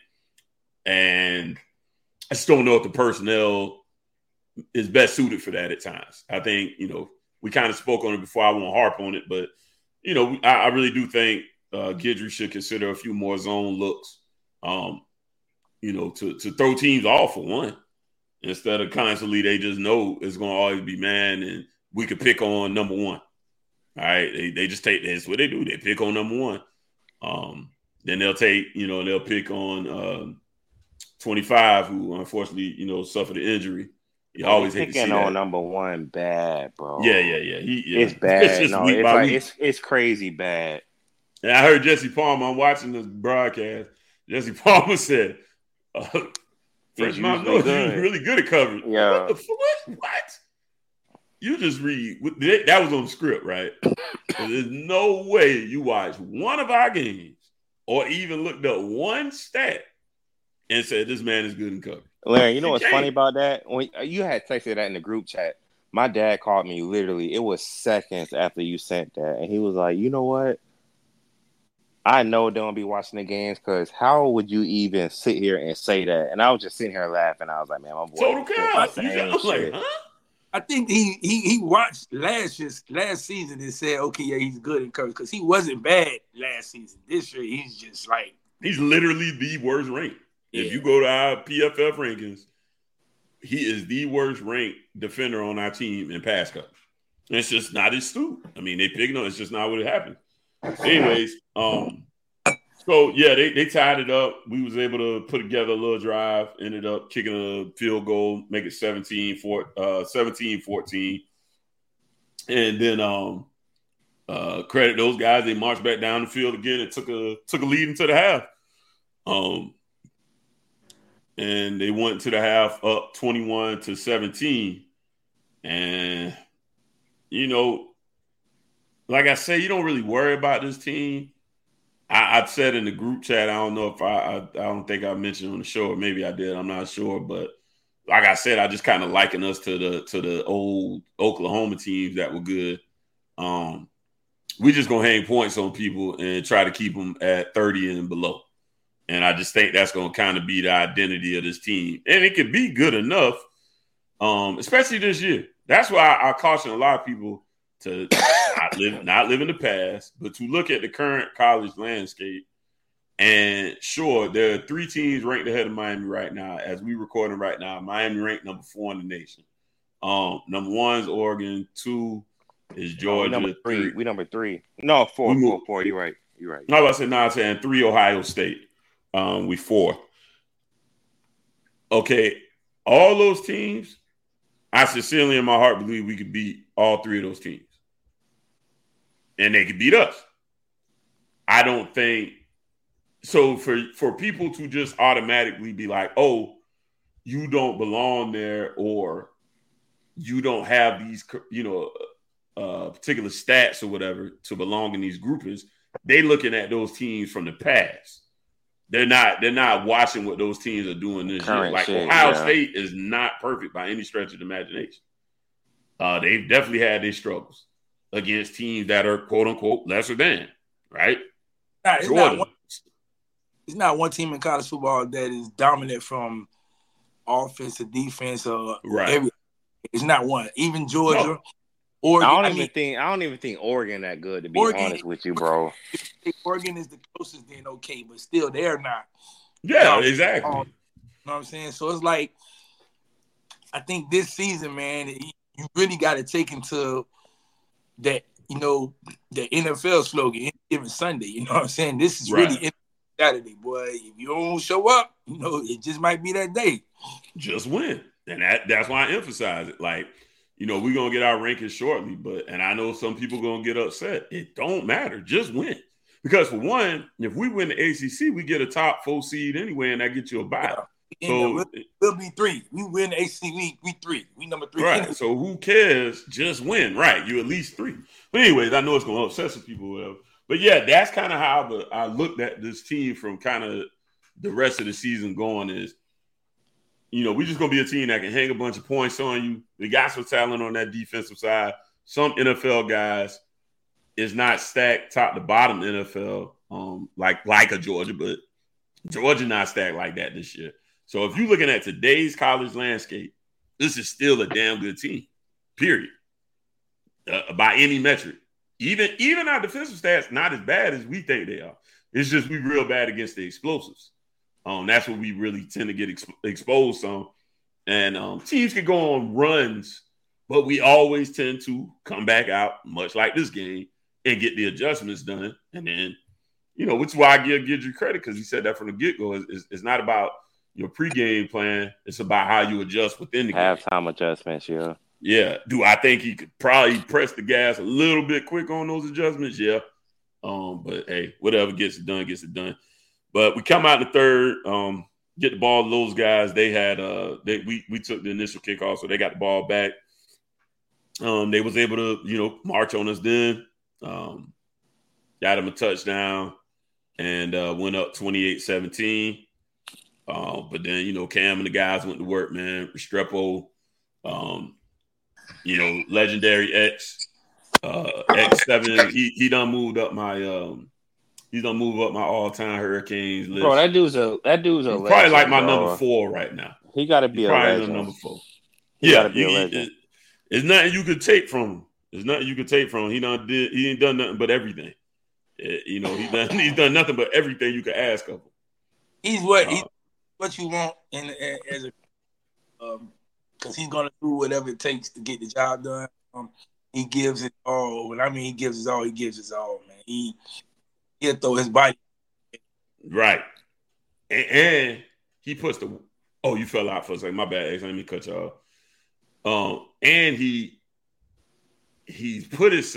and I just don't know if the personnel is best suited for that at times. I think you know we kind of spoke on it before. I won't harp on it, but. You know, I, I really do think uh, Guidry should consider a few more zone looks, um, you know, to, to throw teams off for one. Instead of constantly, they just know it's going to always be man and we could pick on number one. All right. They, they just take that's what they do. They pick on number one. Um, then they'll take, you know, they'll pick on uh, twenty-five, who unfortunately, you know, suffered an injury. You always hate to see picking that. on number one bad, bro. Yeah, yeah, yeah. He, yeah. It's bad. It's just no, week it's by like week. it's it's crazy bad. And I heard Jesse Palmer. I'm watching this broadcast. Jesse Palmer said, uh, "French He's Mountain usually knows he's good. really good at covering." Yeah. What? The, f- what? What? You just read. That was on the script, right? There's no way you watch one of our games or even looked up one stat and said this man is good in coverage. Larry, you know You what's can't. funny about that? When you had texted that in the group chat, my dad called me literally. It was seconds after you sent that, and he was like, "You know what? I know they don't be watching the games because how would you even sit here and say that?" And I was just sitting here laughing. I was like, "Man, my boy." Total said chaos. the You same know, like, shit." huh? I think he he he watched last year's last season and said, okay, yeah, he's good in coverage because he wasn't bad last season. This year, he's just like He's literally the worst ranked. If Yeah. you go to our P F F rankings, he is the worst ranked defender on our team in pass coverage. And it's just not his suit. I mean, they picking on it's just not what it happened. Anyways, um, so yeah, they, they tied it up. We was able to put together a little drive, ended up kicking a field goal, make it seventeen fourteen. And then um uh credit those guys, they marched back down the field again and took a took a lead into the half. Um and they went to the half up twenty-one to seventeen. And, you know, like I say, you don't really worry about this team. I, I said in the group chat, I don't know if I, I, I don't think I mentioned on the show, or maybe I did. I'm not sure. But like I said, I just kind of liken us to the to the old Oklahoma teams that were good. Um, we just going to hang points on people and try to keep them at thirty and below. And I just think that's going to kind of be the identity of this team. And it could be good enough, um, especially this year. That's why I, I caution a lot of people to not live, not live in the past, but to look at the current college landscape. And sure, there are three teams ranked ahead of Miami right now. As we recording right now, Miami ranked number four in the nation. Um, number one is Oregon. Two is Georgia. No, we number three. three. We number three. No, four, We four, move- four. You're right. You're right. No, I said no. I said three Ohio State. Um, we four. Okay, all those teams, I sincerely in my heart believe we could beat all three of those teams. And they could beat us. I don't think so. For, for people to just automatically be like, oh, you don't belong there, or you don't have these, you know, uh, particular stats or whatever to belong in these groupings, they looking at those teams from the past. They're not. They're not watching what those teams are doing this Current year. Like shit, Ohio yeah. State is not perfect by any stretch of the imagination. Uh, they've definitely had their struggles against teams that are quote unquote lesser than, right? Nah, it's, not Jordan. one, it's not one team in college football that is dominant from offense to defense or Right. every. It's not one. Even Georgia, No. Oregon. I don't I even mean, think I don't even think Oregon that good, to be Oregon- honest with you, bro. Oregon is the closest, then okay, but still they're not. Yeah, No. exactly. You know what I'm saying? So it's like, I think this season, man, you really got to take into that, you know, the N F L slogan, any given Sunday. You know what I'm saying? This is Right. really Saturday, boy. If you don't show up, you know, it just might be that day. Just win. And that that's why I emphasize it. Like, you know, we're gonna get our rankings shortly, but and I know some people gonna get upset. It don't matter, just win. Because for one, if we win the A C C, we get a top four seed anyway, and that gets you a bye. And So we'll, we'll be three. We win the A C C. We, we three. We number three. right. So who cares? Just win. Right. You at least three. But anyways, I know it's gonna upset some people, whatever. But yeah, that's kind of how the, I looked at this team from kind of the rest of the season going is, you know, we're just going to be a team that can hang a bunch of points on you. We got some talent on that defensive side. Some N F L guys is not stacked top to bottom N F L, um, like, like a Georgia, but Georgia not stacked like that this year. So if you're looking at today's college landscape, this is still a damn good team, period, uh, by any metric. Even even our defensive stats not as bad as we think they are. It's just we real bad against the explosives. Um, that's what we really tend to get ex- exposed on. And um, teams can go on runs, but we always tend to come back out, much like this game, and get the adjustments done. And then, you know, which is why I give Gidry credit, because he said that from the get-go. It's, it's, it's not about your pregame plan. It's about how you adjust within the game. Halftime adjustments, yeah. Yeah. Do I think he could probably press the gas a little bit quick on those adjustments? Yeah. Um, but hey, whatever gets it done, gets it done. But we come out in the third, um, get the ball to those guys. They had uh they we we took the initial kickoff, so they got the ball back. Um, they was able to, you know, march on us then. Um, got him a touchdown and uh went up twenty-eight seventeen. Uh, but then, you know, Cam and the guys went to work, man. Restrepo, um, you know, legendary X, uh, X seven. He he done moved up my um, he done moved up my all time Hurricanes list. Bro, that dude's a that dude's a He's legend, probably like my bro. number four right now. He got to be He's a probably legend. the number four. He yeah, gotta be a he- he- legend. it- it's nothing you could take from him. There's nothing you could take from him. He done did. He ain't done nothing but everything. Eh, you know, he done he's done nothing but everything you could ask of him. He's what Uh, he's what you want in, in as a um because he's gonna do whatever it takes to get the job done. Um, he gives it all. When I mean he gives his all, he gives his all, man. He he'll throw his body. Right. And, and he puts the oh, you fell out for a second. My bad, X. Let me cut you off. Um, and he he's put himself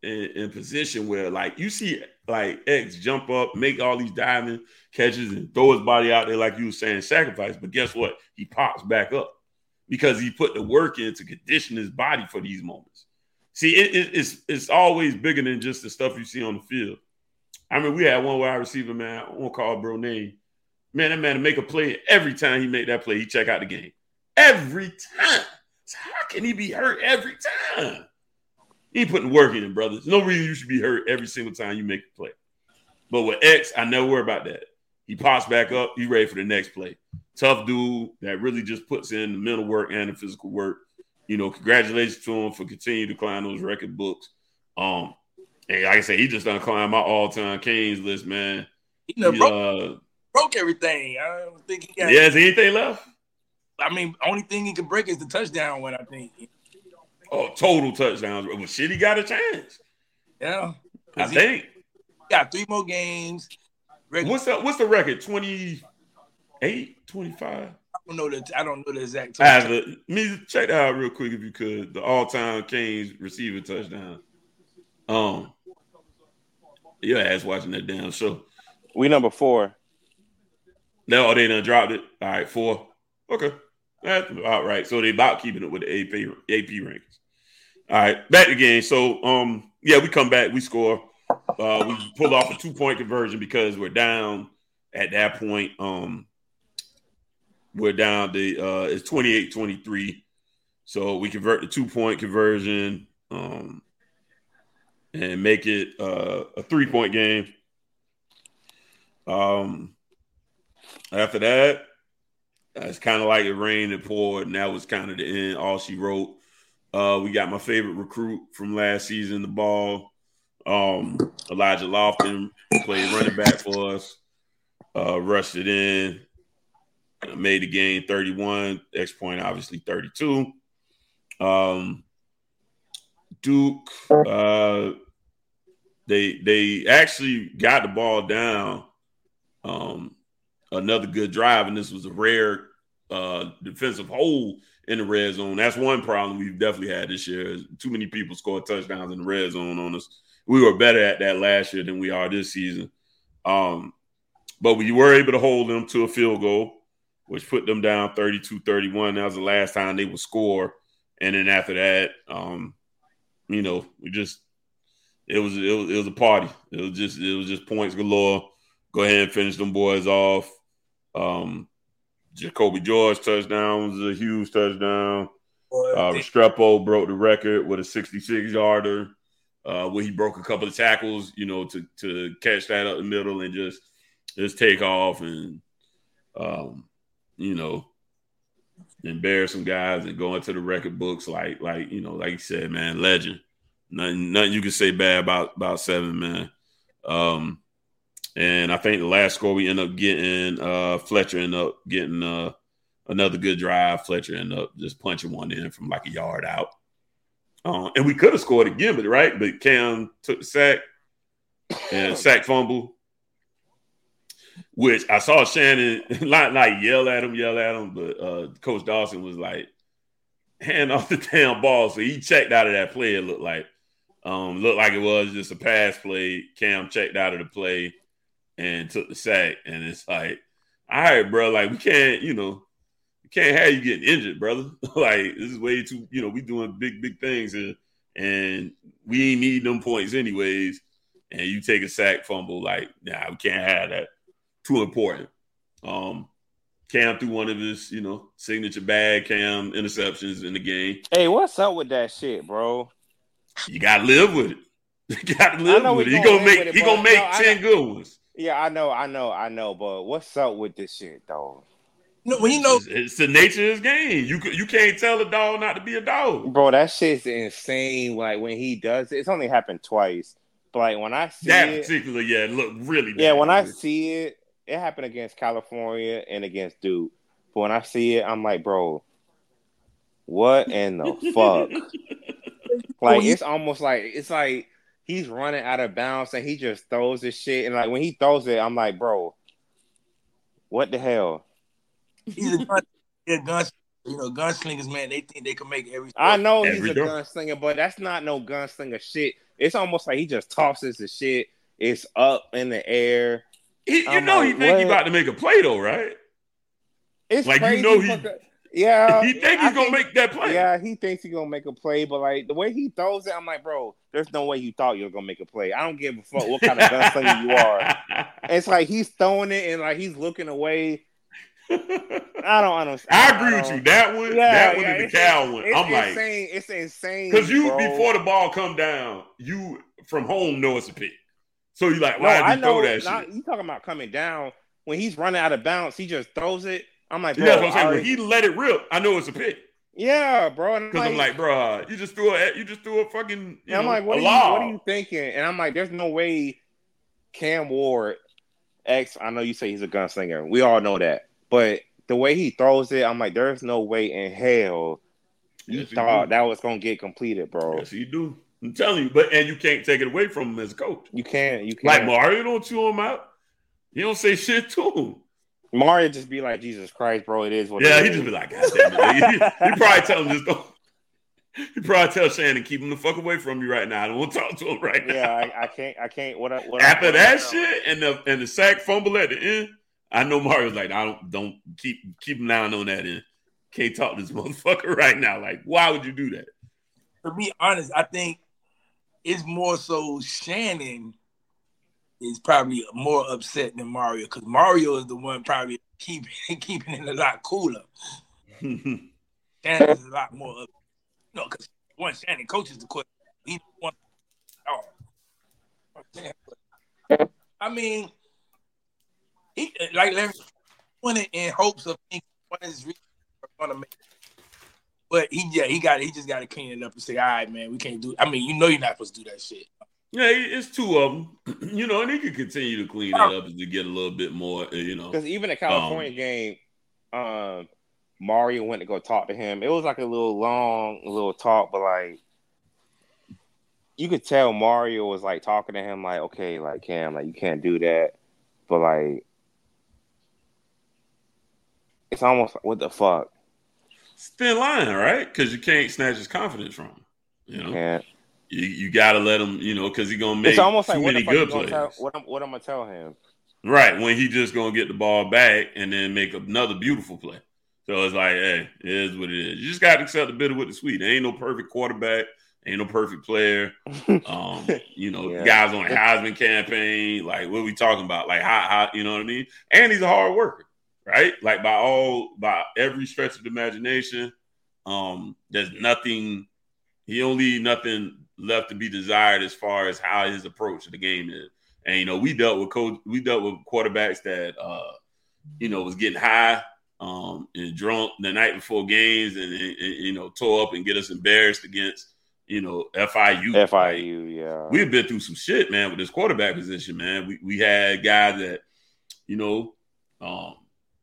in, in position where, like, you see, like, X jump up, make all these diving catches, and throw his body out there, like you were saying, sacrifice. But guess what? He pops back up because he put the work in to condition his body for these moments. See, it, it, it's it's always bigger than just the stuff you see on the field. I mean, we had one wide receiver, man. I won't call bro name. Man, that man to make a play every time he make that play, he check out the game. Every time. So how can he be hurt every time? He ain't putting work in, brother. There's no reason you should be hurt every single time you make a play. But with X, I never worry about that. He pops back up. He's ready for the next play. Tough dude that really just puts in the mental work and the physical work. You know, congratulations to him for continuing to climb those record books. Um, and like I said, he just done climb my all-time Canes list, man. He done He, broke, uh, broke everything. I don't think he got. Yeah, is there anything left? I mean, only thing he can break is the touchdown one, I think. Oh, total touchdowns. Well, shit, he got a chance. Yeah. I he think. got three more games. What's the, what's the record? twenty-eight, twenty-five? I don't know the I don't know the exact I have touchdown. to, me check that out real quick if you could. The all-time Canes receiving touchdown. Um, your ass watching that damn show. We number four. No, oh, they done dropped it. All right, four. Okay, that's about right. So they about keeping it with the A P A P rankings. All right, back to the game. So, um, yeah, we come back, we score. Uh, we pull off a two-point conversion because we're down at that point. Um, we're down to uh, it's twenty-eight twenty-three. So we convert the two-point conversion um, and make it uh, a three-point game. Um, after that, it's kind of like it rained and poured, and that was kind of the end. All she wrote. Uh, we got my favorite recruit from last season, the ball. Um, Elijah Lofton played running back for us. Uh, rushed it in, uh, made the game thirty-one. X point obviously thirty-two. Um, Duke, uh, they they actually got the ball down. Um, another good drive, and this was a rare uh, defensive hole in the red zone. That's one problem we've definitely had this year. Too many people scored touchdowns in the red zone on us. We were better at that last year than we are this season. Um, but we were able to hold them to a field goal, which put them down thirty-two thirty-one. That was the last time they would score. And then after that, um, you know, we just it was it was it was a party. It was just it was just points galore. Go ahead and finish them boys off. Um, Jacoby George touchdown was a huge touchdown. Uh, Restrepo broke the record with a sixty-six yarder. Uh, where he broke a couple of tackles, you know, to to catch that up the middle and just just take off and, um, you know, embarrass some guys and go into the record books like like you know, like you said, man, legend. Nothing nothing you can say bad about about seven, man. Um, and I think the last score we end up getting, uh, Fletcher ended up getting uh, another good drive. Fletcher ended up just punching one in from like a yard out. Uh, and we could have scored again, but right, but Cam took the sack and sack fumble, which I saw Shannon not like yell at him, yell at him, but uh, Coach Dawson was like, hand off the damn ball. So he checked out of that play. It looked like, um, looked like it was just a pass play. Cam checked out of the play and took the sack, and it's like, all right, bro, like we can't, you know. Can't have you getting injured, brother. Like, this is way too, you know, we doing big, big things here, and we ain't need them points anyways. And you take a sack fumble, like, nah, we can't have that. Too important. Um, Cam threw one of his, you know, signature bag Cam interceptions in the game. Hey, what's up with that shit, bro? You gotta live with it. You gotta live with it. He gonna make it, he gonna make no, ten good ones. Yeah, I know, I know, I know, but what's up with this shit, though? No, when you know it's, it's the nature of his game. You you can't tell a dog not to be a dog, bro. That shit's insane. Like when he does it, it's only happened twice. But like when I see that it, particular, yeah, it looked really bad. Yeah, when I see it, it happened against California and against Duke. But when I see it, I'm like, bro, what in the fuck? Like it's almost like it's like he's running out of bounds and he just throws this shit. And like when he throws it, I'm like, bro, what the hell? He's a gun, yeah, gun You know, gunslingers, man, they think they can make every. I know Every he's a door. gunslinger, but that's not no gunslinger shit. It's almost like he just tosses the shit. It's up in the air. He, you I'm know, like, he think he what? about to make a play though, right? It's Like, you crazy. know he- fucker. Yeah, he think I he's gonna make that play. Yeah, he thinks he's gonna make a play, but like the way he throws it, I'm like, bro, there's no way you thought you were gonna make a play. I don't give a fuck what kind of gunslinger you are. It's like he's throwing it and like he's looking away. I don't understand. I agree I with don't- you. That one, Yeah, that one, yeah, and the it's- cow one. It's I'm like, insane. It's insane. because you bro. before the ball come down, you from home know it's a pick. So you like, No, why did I you know. throw that Not, shit? you talking about coming down when he's running out of bounds? He just throws it. I'm like, bro, Yeah, that's what I'm saying. I When already- he let it rip, I know it's a pick. yeah, bro. And Because I'm like, bro, you just threw a, you just threw a fucking, you and I'm know, like, what a are you, lob. what are you thinking? And I'm like, there's no way Cam Ward, X. I know you say he's a gunslinger. We all know that, but the way he throws it, I'm like, there's no way in hell you Yes, he thought do. that was gonna get completed, bro. Yes, you do. I'm telling you, but and you can't take it away from him as a coach. You can't. You Like can't. Mario, don't chew him out. You don't say shit to him. Mario just be like, Jesus Christ, bro. It is what. Yeah, it he is. just be like, God damn it. He, he probably tell him just don't. He probably tell Shannon, keep him the fuck away from you right now. I don't want to talk to him right now. Yeah, I, I can't. I can't. What? I- What? After what that I- shit and the and the sack fumble at the end, I know Mario's like, I don't don't keep keep him down on that end. Can't talk to this motherfucker right now. Like, why would you do that? To be honest, I think it's more so Shannon is probably more upset than Mario because Mario is the one probably keeping keeping it a lot cooler. Shannon is a lot more upset. No, because one Shannon coaches the court. He don't want oh. I mean, he like Larry doing it in hopes of thinking one of his reasons are gonna make it. But he yeah, he got he just gotta clean it up and say, all right, man, we can't do I mean, you know you're not supposed to do that shit. Yeah, it's two of them, you know, and he could continue to clean that up as to get a little bit more, uh, you know. Because even the California Um, game, um, Mario went to go talk to him. It was like a little long, little talk, but like you could tell Mario was like talking to him, like, okay, like Cam, like you can't do that, but like it's almost like, what the fuck? It's thin line, right? Because you can't snatch his confidence from him. You know, Can't. you, you got to let him, you know, because he's gonna make It's almost too like what many the fuck you good gonna plays. tell, what I'm what I'm gonna tell him. Right, when he just gonna get the ball back and then make another beautiful play. So it's like, hey, it is what it is. You just got to accept the bitter with the sweet. There ain't no perfect quarterback, ain't no perfect player. Um, you know, Yeah. guys on a Heisman campaign, like what we talking about? Like how, how, you know what I mean? And he's a hard worker, right? Like by all, by every stretch of the imagination, um, there's nothing. He don't leave nothing left to be desired as far as how his approach to the game is. And you know, we dealt with coach, we dealt with quarterbacks that uh, you know, was getting high um and drunk the night before games and, and, and you know, tore up and get us embarrassed against, you know, F I U. F I U, yeah. We've been through some shit, man, with this quarterback position, man. We we had guys that, you know, um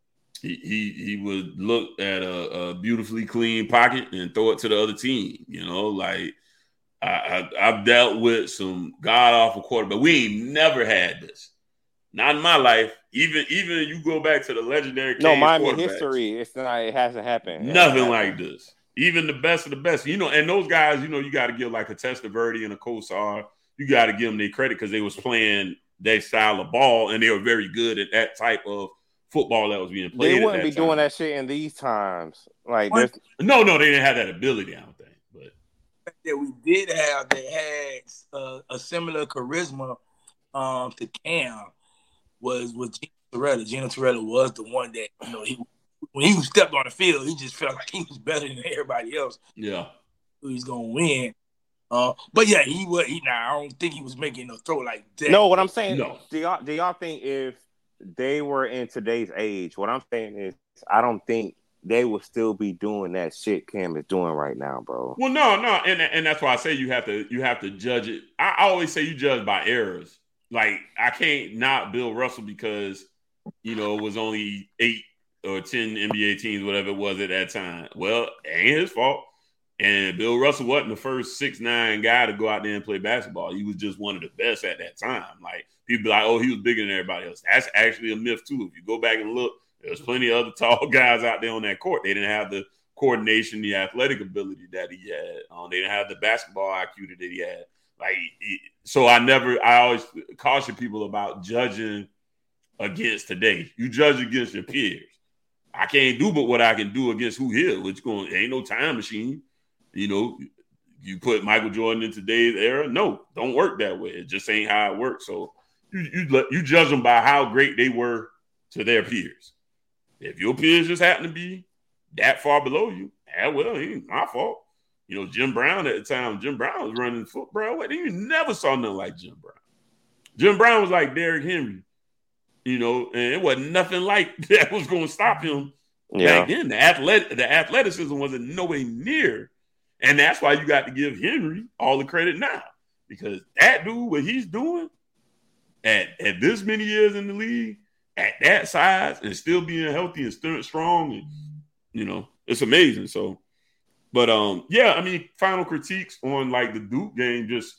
he he, he would look at a, a beautifully clean pocket and throw it to the other team, you know, like I, I, I've dealt with some god awful quarterback. We ain't never had this, not in my life. Even even you go back to the legendary No, Canes Miami quarterbacks, history. It's not. It hasn't happened. It nothing hasn't like happened. this. Even the best of the best, you know. And those guys, you know, you got to give like a Testaverde and a Kosar. You got to give them their credit because they was playing their style of ball and they were very good at that type of football that was being played. They at wouldn't that be time. doing that shit in these times. Like, What? there's No, no, they didn't have that ability. I don't think. But That we did have that had uh, a similar charisma um, to Cam was was Gino Torella. Gino Torella was the one that, you know, he when he stepped on the field, he just felt like he was better than everybody else. yeah, Who he's gonna win. Uh, but yeah, he was. He now I don't think he was making a throw like that. no. What I'm saying, No. do y'all do y'all think if they were in today's age? What I'm saying is, I don't think they would still be doing that shit Cam is doing right now, bro. Well, no, no, and and that's why I say you have to you have to judge it. I always say you judge by errors. Like I can't not Bill Russell because you know it was only eight or ten N B A teams, whatever it was at that time. Well, it ain't his fault. And Bill Russell wasn't the first six nine guy to go out there and play basketball. He was just one of the best at that time. Like people be like, oh, he was bigger than everybody else. That's actually a myth too. If you go back and look, there's plenty of other tall guys out there on that court. They didn't have the coordination, the athletic ability that he had. Um, they didn't have the basketball I Q that he had. Like, he, so I never, I always caution people about judging against today. You judge against your peers. I can't do but what I can do against who here, which going ain't no time machine. You know, you put Michael Jordan in today's era. No, don't work that way. It just ain't how it works. So you you you judge them by how great they were to their peers. If your peers just happen to be that far below you, yeah, well, it ain't my fault. You know, Jim Brown at the time, Jim Brown was running football. What, you never saw nothing like Jim Brown. Jim Brown was like Derrick Henry, you know, and it wasn't nothing like that was going to stop him Yeah. back then. The athletic, the athleticism wasn't nowhere near, and that's why you got to give Henry all the credit now, because that dude, what he's doing at at this many years in the league, at that size, and still being healthy and still strong, and you know, it's amazing. So. But, um, yeah, I mean, final critiques on, like, the Duke game, just,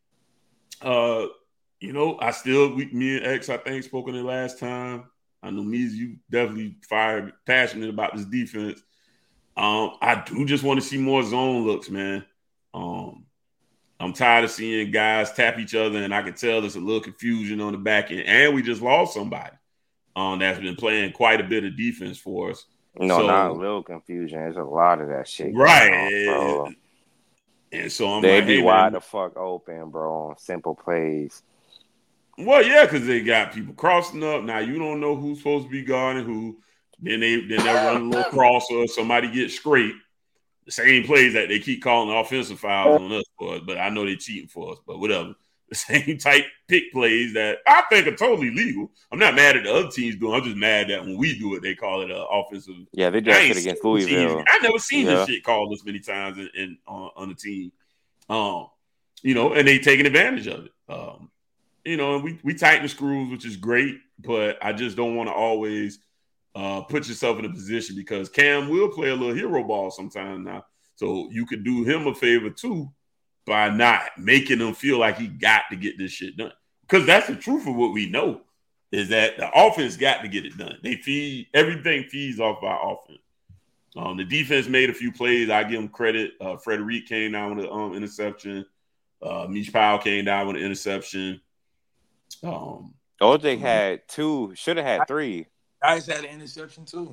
uh, you know, I still, we, me and X, I think, spoke on it last time. I know, Mees, you definitely fired, passionate about this defense. Um, I do just want to see more zone looks, man. Um, I'm tired of seeing guys tap each other, and I can tell there's a little confusion on the back end. And we just lost somebody um, that's been playing quite a bit of defense for us. No, so, not a little confusion. There's a lot of that shit. Right. On, bro. And so I'm they like, be hey, wide man. the fuck open, bro, on simple plays. Well, yeah, because they got people crossing up. Now you don't know who's supposed to be guarding who. Then they then they run a little crosser. Somebody gets scraped. The same plays that they keep calling offensive fouls on us for, but I know they're cheating for us. But whatever. The same type pick plays that I think are totally legal. I'm not mad at the other teams doing. I'm just mad that when we do it, they call it an offensive. Yeah, they did I it ain't against seen Louisville. teams- I never seen Yeah. this shit called this many times in, in on, on the team. Um, you know, and they taking advantage of it. Um, you know, and we we tighten the screws, which is great, but I just don't want to always uh, put yourself in a position, because Cam will play a little hero ball sometime now. So you could do him a favor too by not making him feel like he got to get this shit done. Because that's the truth of what we know, is that the offense got to get it done. They feed, everything feeds off our offense. Um, the defense made a few plays. I give them credit. Uh, Frederic came down with an um, interception. Uh, Mish Powell came down with an interception. Um, O J had two, should have had three. Guys had an interception too.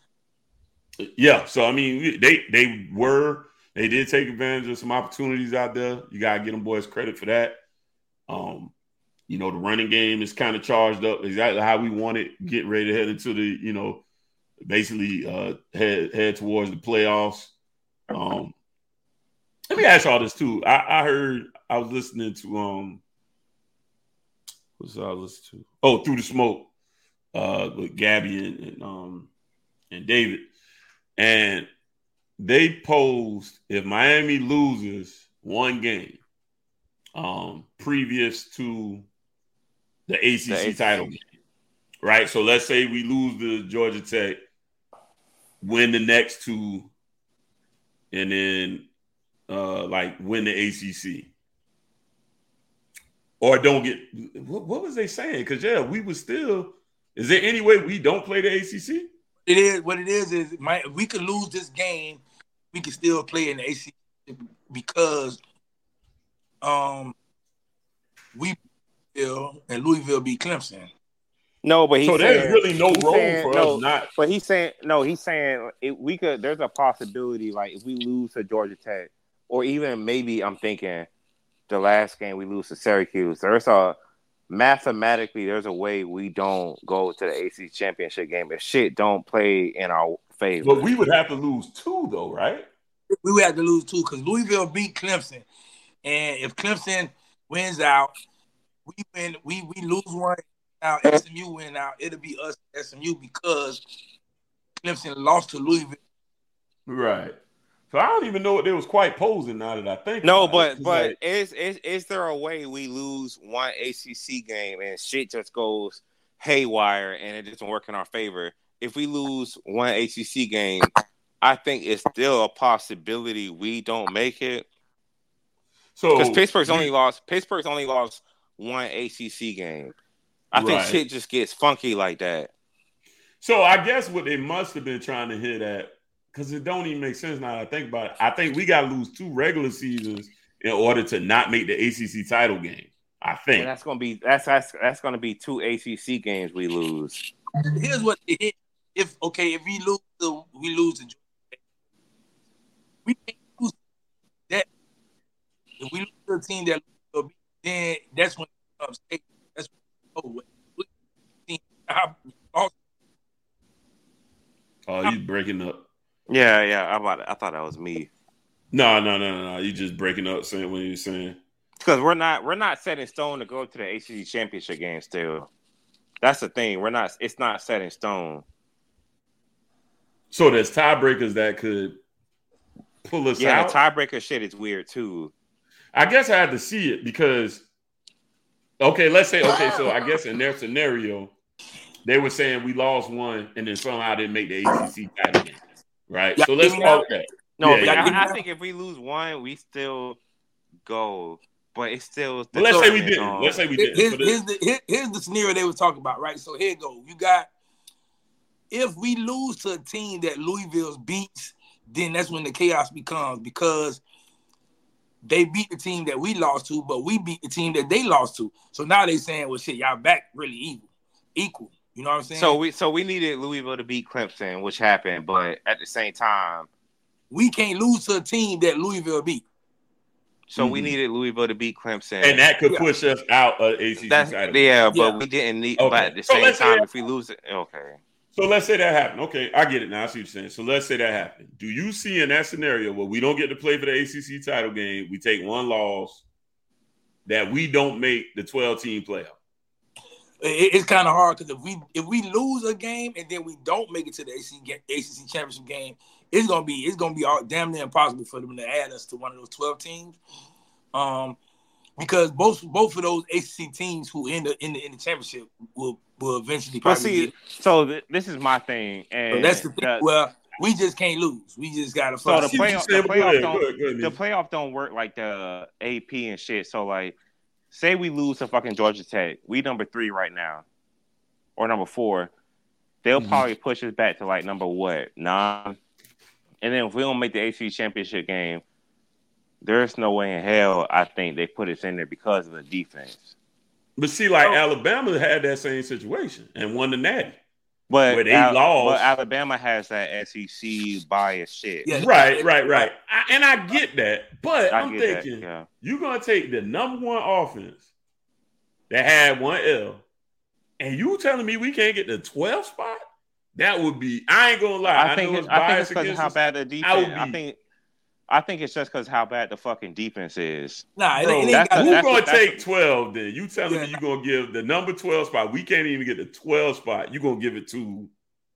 Yeah, so I mean, they they were they did take advantage of some opportunities out there. You gotta give them boys credit for that. Um, you know, the running game is kind of charged up exactly how we want it. Get ready to head into the, you know, basically uh, head head towards the playoffs. Um, let me ask y'all this too. I, I heard I was listening to um, what's I was listening to? Oh, Through the Smoke uh, with Gabby and, and um and David. And they posed, if Miami loses one game um, previous to the A C C The title game, right? So let's say we lose to Georgia Tech, win the next two, and then uh, like win the A C C. Or don't get – what, what was they saying? Because, yeah, we would still – is there any way we don't play the A C C? It is what it is. Is my we could lose this game, we could still play in the A C C because um we Louisville and Louisville beat Clemson. No, but he's So there's saying, really no he's role saying- for no, us not But he's saying no. He's saying it, we could. There's a possibility, like if we lose to Georgia Tech, or even maybe I'm thinking the last game we lose to Syracuse. There's a mathematically there's a way we don't go to the A C C championship game if shit don't play in our favor. But we would have to lose two, though, right? We would have to lose two because Louisville beat Clemson, and if Clemson wins out, we win. We we lose one. Now S M U win out. It'll be us S M U because Clemson lost to Louisville. Right. So I don't even know what they was quite posing now that I think No, about it. but It's but like, is is is there a way we lose one A C C game and shit just goes haywire and it doesn't work in our favor? If we lose one A C C game, I think it's still a possibility we don't make it. so Because Pittsburgh's only lost Pittsburgh's only lost one A C C game. I think Right. shit just gets funky like that. So I guess what they must have been trying to hit at, because it don't even make sense now that I think about it. I think we got to lose two regular seasons in order to not make the A C C title game. I think well, that's gonna be that's that's that's gonna be two A C C games we lose. Here's what if okay if we lose the we lose the we can't lose that if we lose to a team that then that's when it becomes state. That's when oh, oh you breaking up. Yeah, yeah. I about I thought that was me. No, no, no, no, no. You just breaking up saying what you're saying. Because we're not we're not set in stone to go to the A C C championship game still. That's the thing. We're not. It's not set in stone. So there's tiebreakers that could pull us yeah, out. Yeah, tiebreaker shit is weird too. I guess I had to see it because, okay, let's say, okay, so I guess in their scenario, they were saying we lost one and then somehow didn't make the A C C title game, right? So let's call that. No, yeah, but yeah. I, I think if we lose one, we still go. But it's still. Well, let's say we didn't. Um, let's say we didn't. Here's, here's, the, here, here's the scenario they were talking about, right? So here you go. You got, if we lose to a team that Louisville beats, then that's when the chaos becomes because they beat the team that we lost to, but we beat the team that they lost to. So now they saying, well, shit, y'all back really equal. Equal. You know what I'm saying? So we so we needed Louisville to beat Clemson, which happened, but at the same time, we can't lose to a team that Louisville beat. So mm-hmm. we needed Louisville to beat Clemson, and that could yeah. push us out of A C C That's, title. Yeah, but yeah. we didn't need. Okay. But at the so same time, that, if we lose it, okay. So let's say that happened. Okay, I get it now. I see what you're saying. So let's say that happened. Do you see in that scenario where we don't get to play for the A C C title game, we take one loss, that we don't make the twelve-team playoff? It, it's kind of hard because if we if we lose a game and then we don't make it to the A C C championship game, it's gonna be it's gonna be all, damn near impossible for them to add us to one of those twelve teams. Um, because both both of those A C C teams who end in the in the championship will will eventually probably. Well, see, get so th- this is my thing, and so that's the thing. The, well, we just can't lose. We just gotta. So the playoff, the playoff don't go ahead, go ahead, the playoff don't work like the A P and shit. So like, say we lose to fucking Georgia Tech, we number three right now, or number four. They'll mm-hmm. probably push us back to like number what nine, and then if we don't make the A C C championship game. There's no way in hell I think they put us in there because of the defense. But see, like oh. Alabama had that same situation and won the Natty. But where they Al- lost. But Alabama has that S E C bias shit. Yeah, right, right, right. I, and I get that. But I I'm thinking, that, yeah. you're going to take the number one offense that had one L, and you telling me we can't get the twelfth spot? That would be, I ain't going to lie. I, I think, know it's, it's I think it's because of how us. bad the defense I, be, I think I think it's just because how bad the fucking defense is. Nah, Bro, it, it that's, ain't who's going to take twelve then? You telling yeah. me you're going to give the number twelve spot. We can't even get the twelve spot. You're going to give it to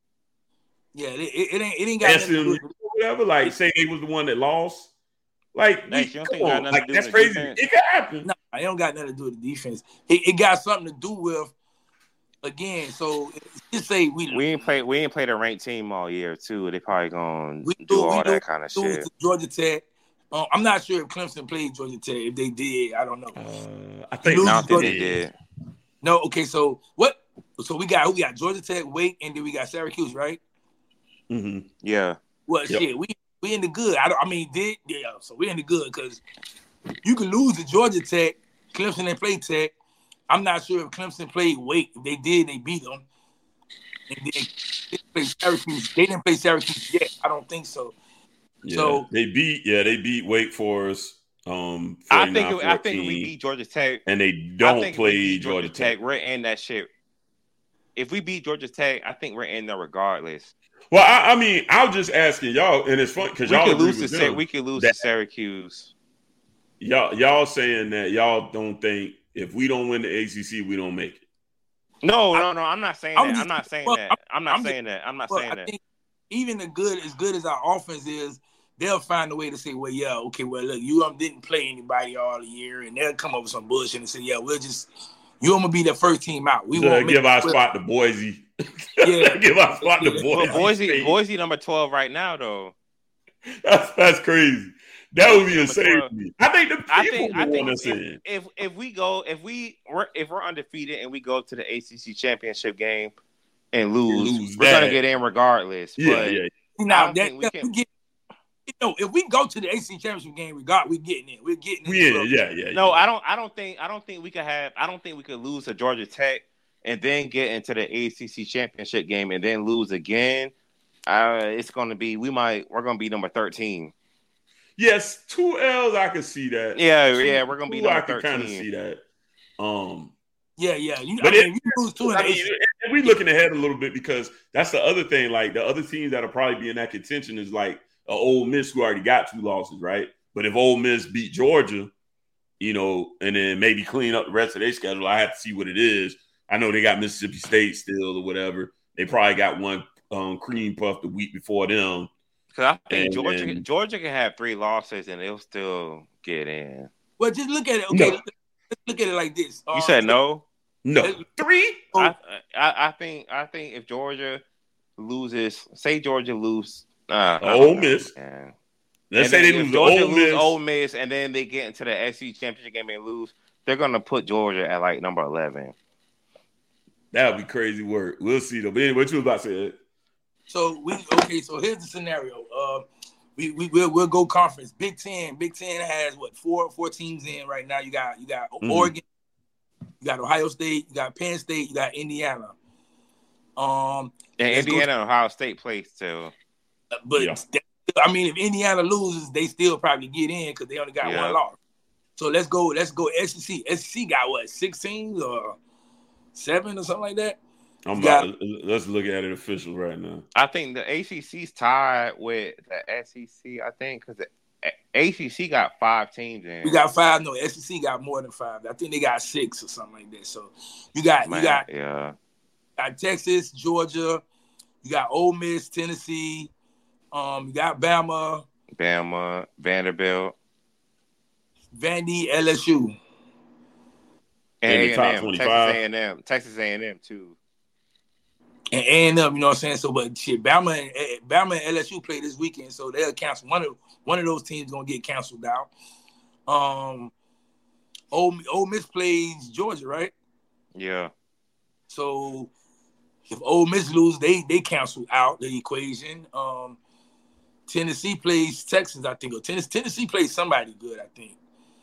Yeah, it, it ain't it ain't got S M U or whatever. Like, say they was the one that lost. Like, we, Nice, come on. Like that's crazy. Defense. It could happen. No, nah, it don't got nothing to do with the defense. It, it got something to do with, again, so just say we we ain't play we ain't played a ranked team all year too. They probably gonna we do, do all do, that kind of shit. Georgia Tech. Um, I'm not sure if Clemson played Georgia Tech. If they did, I don't know. Uh, I think not that they did. No, okay. So what? So we got we got Georgia Tech, Wake, and then we got Syracuse, right? Mm-hmm. Yeah. Well, yep. shit, we we in the good. I don't. I mean, did yeah. So we in the good because you can lose to Georgia Tech. Clemson didn't play Tech. I'm not sure if Clemson played Wake. If they did, they beat them. And they, they played Syracuse. They didn't play Syracuse yet. I don't think so. Yeah, so they beat. Yeah, they beat Wake Forest. Um, I think. It, I think we beat Georgia Tech, and they don't play Georgia, Georgia Tech. Tech. We're in that shit. If we beat Georgia Tech, I think we're in there regardless. Well, I, I mean, I was just asking y'all, and it's fun because y'all could lose to them, we could lose that, to Syracuse. Y'all, y'all saying that y'all don't think if we don't win the A C C, we don't make it. No, no, no. I'm not saying I'm that. just, I'm not saying well, that. I'm not I'm saying just, that. I'm not well, saying I that. think even the good, as good as our offense is, they'll find a way to say, well, yeah, okay, well, look, you um, didn't play anybody all year, and they'll come up with some bullshit and say, yeah, we'll just, you're going to be the first team out. We so won't give our well. spot to Boise. Yeah. give our spot to Boise. Well, Boise, Boise number twelve right now, though. That's that's crazy. That would be insane to me. I think the people I think, I think want if, if if we go, if we if we're undefeated and we go to the A C C championship game and lose, lose we're bad. gonna get in regardless. Yeah, but yeah. Now don't that, think we that can. we get, you know, if we go to the A C C championship game, regard we're getting in. We're getting in. Yeah, yeah, yeah. No, yeah. I don't. I don't think. I don't think we could have. I don't think we could lose to Georgia Tech and then get into the A C C championship game and then lose again. Uh, it's going to be. We might. We're going to be number thirteen. Yes, two L's. I can see that. Yeah, two, yeah. We're going to be two, number I can kind of thirteen. see that. Um, Yeah, yeah. You, but I it, mean, you lose two in I the mean, A C C. and we looking ahead a little bit because that's the other thing. Like the other teams that'll probably be in that contention is like a Ole Miss who already got two losses, right? But if Ole Miss beat Georgia, you know, and then maybe clean up the rest of their schedule, I have to see what it is. I know they got Mississippi State still or whatever. They probably got one um, cream puff the week before them. Because I think And- Georgia, and- Georgia can have three losses and they'll still get in. Well, just look at it. Okay, No. let's look at it like this. You Um, said no. No, three. I, I I think I think if Georgia loses, say Georgia lose, uh, I don't Ole know, Miss. man. Let's And say then they if lose to Georgia Ole lose Miss. Ole Miss, and then they get into the S E C championship game and lose. They're gonna put Georgia at like number eleven. That would be crazy work. We'll see though. But anyway, what you was about to say? Ed? So we okay. So here's the scenario. Uh, we we will we'll go conference. Big Ten. Big Ten has what four four teams in right now. You got you got Mhm. Oregon, you got Ohio State, you got Penn State, you got Indiana. Um, And Let's go- Indiana and Ohio State plays too. but Yeah. that- I mean, if Indiana loses, they still probably get in because they only got Yeah. one loss. So let's go. Let's go. S E C. S E C got what six teams or seven or something like that. I'm You got- about to, let's look at it official right now. I think the A C C's tied with the S E C. I think because the A C C got five teams in. We got five. No, S E C got more than five. I think they got six or something like that. So you got Man, you got, yeah. got Texas, Georgia. You got Ole Miss, Tennessee. Um, you got Bama, Bama, Vanderbilt, Vandy, L S U. and In the A top and M, twenty-five. Texas A and M, Texas A and M too. And A and M, you know what I'm saying? So, but shit, Bama and eh, Bama and L S U play this weekend, so they'll cancel one of one of those teams gonna get canceled out. Um, Ole, Ole Miss plays Georgia, right? Yeah. So if Ole Miss lose, they they cancel out the equation. Um, Tennessee plays Texas, I think. Or Tennessee, Tennessee plays somebody good, I think.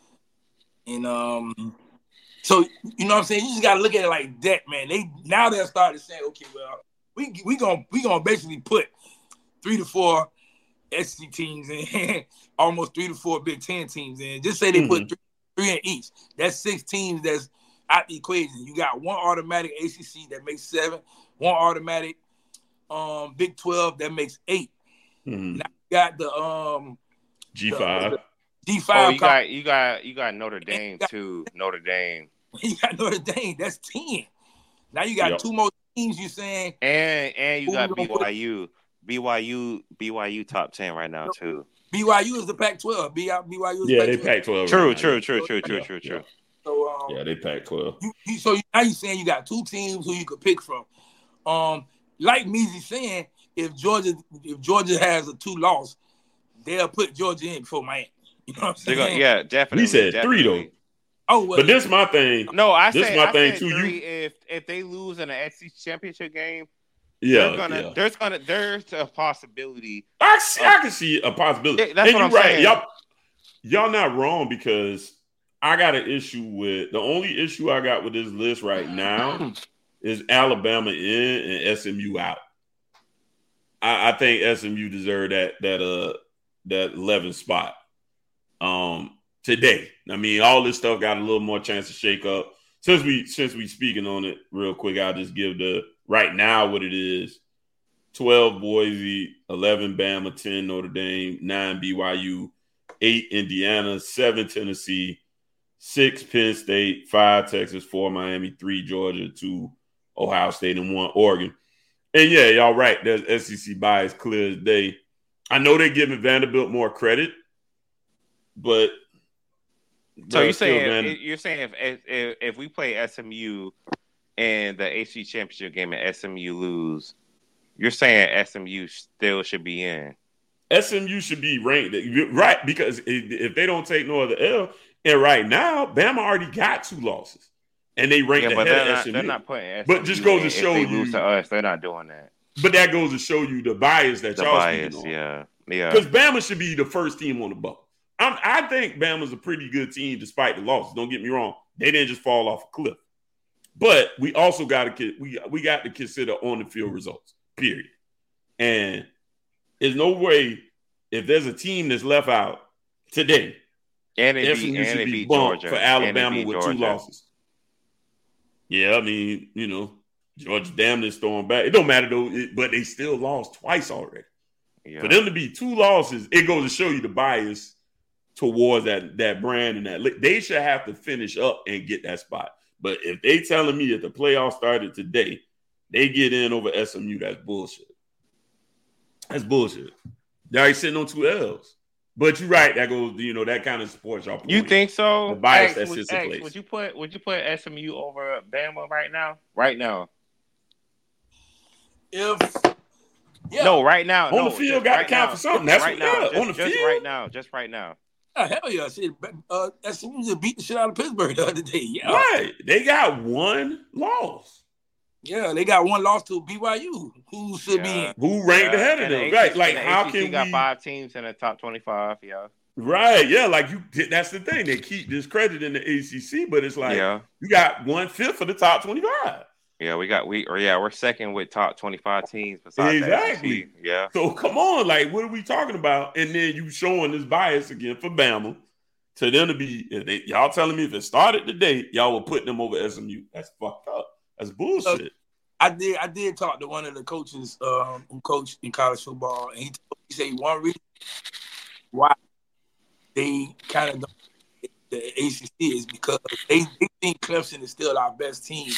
And um, so you know what I'm saying? You just gotta look at it like that, man. They now they're starting to say, okay, well, we we gonna we gonna basically put three to four S E C teams in, almost three to four Big Ten teams in. Just say they Mhm. put three, three in each. That's six teams that's out the equation. You got one automatic A C C that makes seven, one automatic um Big twelve that makes eight. Mhm. Now you got the um G five. D Oh, five. you got you got you got Notre Dame too. Notre Dame you got Notre Dame. That's ten. Now you got Yep. two more teams. You saying and and you Who got we gonna put? B Y U. B Y U B Y U top ten right now too. B Y U is the Pac twelve. B Y U is Yeah, they Pac twelve. pack twelve. True, right true, now. true, true, true, Yeah, true, yeah. true. So um, Yeah, they pack twelve. you, you, so now you're saying you got two teams who you could pick from. Um, like Measy saying, if Georgia if Georgia has a two loss, they'll put Georgia in before Miami. You know what I'm They're saying? gonna, yeah, definitely. He said three, definitely. though. Oh well. But this my thing. No, I This said my I thing, said too. You- three. If if they lose in the S E C championship game, Yeah, there's gonna yeah. there's gonna there's a possibility. I, see, I can see a possibility. Yeah, that's and what you're I'm right. saying. Y'all, y'all not wrong because I got an issue with the only issue I got with this list right now is Alabama in and S M U out. I, I think S M U deserved that that uh that eleventh spot. Um today. I mean, all this stuff got a little more chance to shake up. Since we since we speaking on it real quick, I'll just give the right now what it is. twelve Boise, eleven Bama, ten Notre Dame, nine B Y U, eight Indiana, seven Tennessee, six Penn State, five Texas, four Miami, three Georgia, two Ohio State, and one Oregon. And yeah, y'all right. There's S E C bias clear as day. I know they're giving Vanderbilt more credit, but So you're still saying Van- you're saying if, if if we play S M U in the A C C championship game and S M U lose, you're saying S M U still should be in. S M U should be ranked right because if they don't take no other L, and right now Bama already got two losses, and they ranked Yeah, but ahead they're of not, S M U. they're not putting S M U But just goes to in. show if they lose you- to us, they're not doing that. but that goes to show you the bias that The y'all bias, speaking on. yeah, yeah. Because Bama should be the first team on the bubble. I'm, I think Bama's a pretty good team despite the losses. Don't get me wrong; they didn't just fall off a cliff. But we also got to we we got to consider on the field results. Period. And there's no way if there's a team that's left out today, And it S M U beat, should and it be beat bumped Georgia for Alabama beat with Georgia. two losses. Yeah, I mean, you know, Georgia damn near throwing back. It don't matter though, it, but they still lost twice already. Yeah. For them to be two losses, it goes to show you the bias towards that that brand and that they should have to finish up and get that spot. But if they telling me that the playoffs started today, they get in over S M U, that's bullshit. That's bullshit. They're already sitting on two L's. But you're right, that goes, you know, that kind of supports y'all. You think so? The bias X, that would, sits in X, place. Would you put would you put S M U over Bama right now? Right now. If yeah. No, right now. On no, the field just got right to count now. for something. That's right what, now. yeah, Just, on the just field. right now. Just right now. Oh, hell yeah, shit. Uh, S M U just beat the shit out of Pittsburgh the other day. Yeah, Right. They got one loss. yeah, they got one loss to B Y U, who should Yeah. be in. Who ranked Yeah, ahead of and them? the Right. A C C Like, and the how A C C can got we? five teams in the top twenty-five? Yeah. Right. Yeah. Like, you. That's the thing. They keep discrediting the A C C, but it's like, Yeah. you got one fifth of the top twenty-five. Yeah, we got we or yeah, we're second with top twenty-five teams besides the S E C. Exactly. Yeah. So come on, like, what are we talking about? And then you showing this bias again for Bama to them to be, if they, y'all telling me if it started today, y'all will put them over S M U. That's fucked up. That's bullshit. I did. I did talk to one of the coaches um, who coached in college football, and he, told, he said one reason why they kind of don't get the A C C is because they, they think Clemson is still our best team.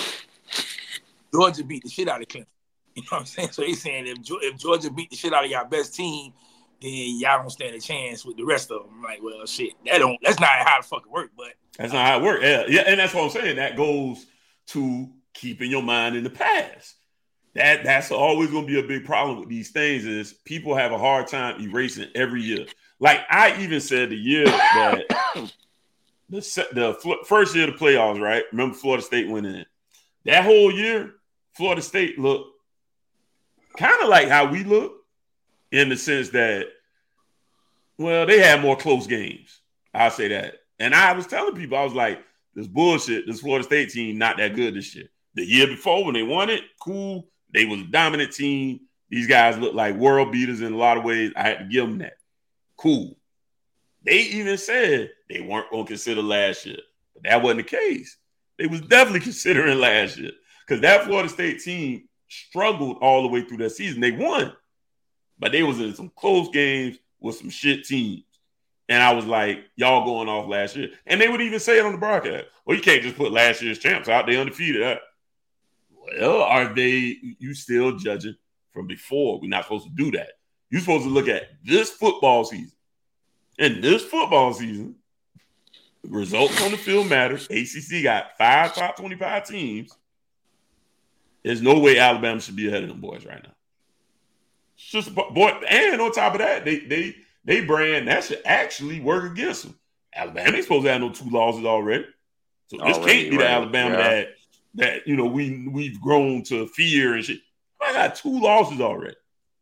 Georgia beat the shit out of Clemson. You know what I'm saying? So they saying if, if Georgia beat the shit out of y'all best team, then y'all don't stand a chance with the rest of them. I'm like, well, shit, that don't. That's not how it fucking work. But That's not how it works. Yeah, yeah, and that's what I'm saying. That goes to keeping your mind in the past. That that's always going to be a big problem with these things. Is people have a hard time erasing every year. Like I even said the year that the the first year of the playoffs, right? Remember Florida State went in. That whole year, Florida State looked kind of like how we look, in the sense that, well, they had more close games. I'll say that. And I was telling people, I was like, this bullshit, this Florida State team not that good this year. The year before when they won it, cool. They was a dominant team. These guys look like world beaters in a lot of ways. I had to give them that. Cool. They even said they weren't going to consider last year. But that wasn't the case. They was definitely considering last year. Because that Florida State team struggled all the way through that season. They won. But they was in some close games with some shit teams. And I was like, y'all going off last year. And they would even say it on the broadcast. Well, you can't just put last year's champs out. They undefeated. Well, are they, you still judging from before? We're not supposed to do that. You're supposed to look at this football season. And this football season, results on the field matter. A C C got five top twenty-five teams. There's no way Alabama should be ahead of them boys right now. It's just boy, and on top of that, they they they brand that should actually work against them. Alabama ain't supposed to have no two losses already, so this Already, can't be the right. Alabama Yeah. that that you know we we've grown to fear and shit. I got two losses already,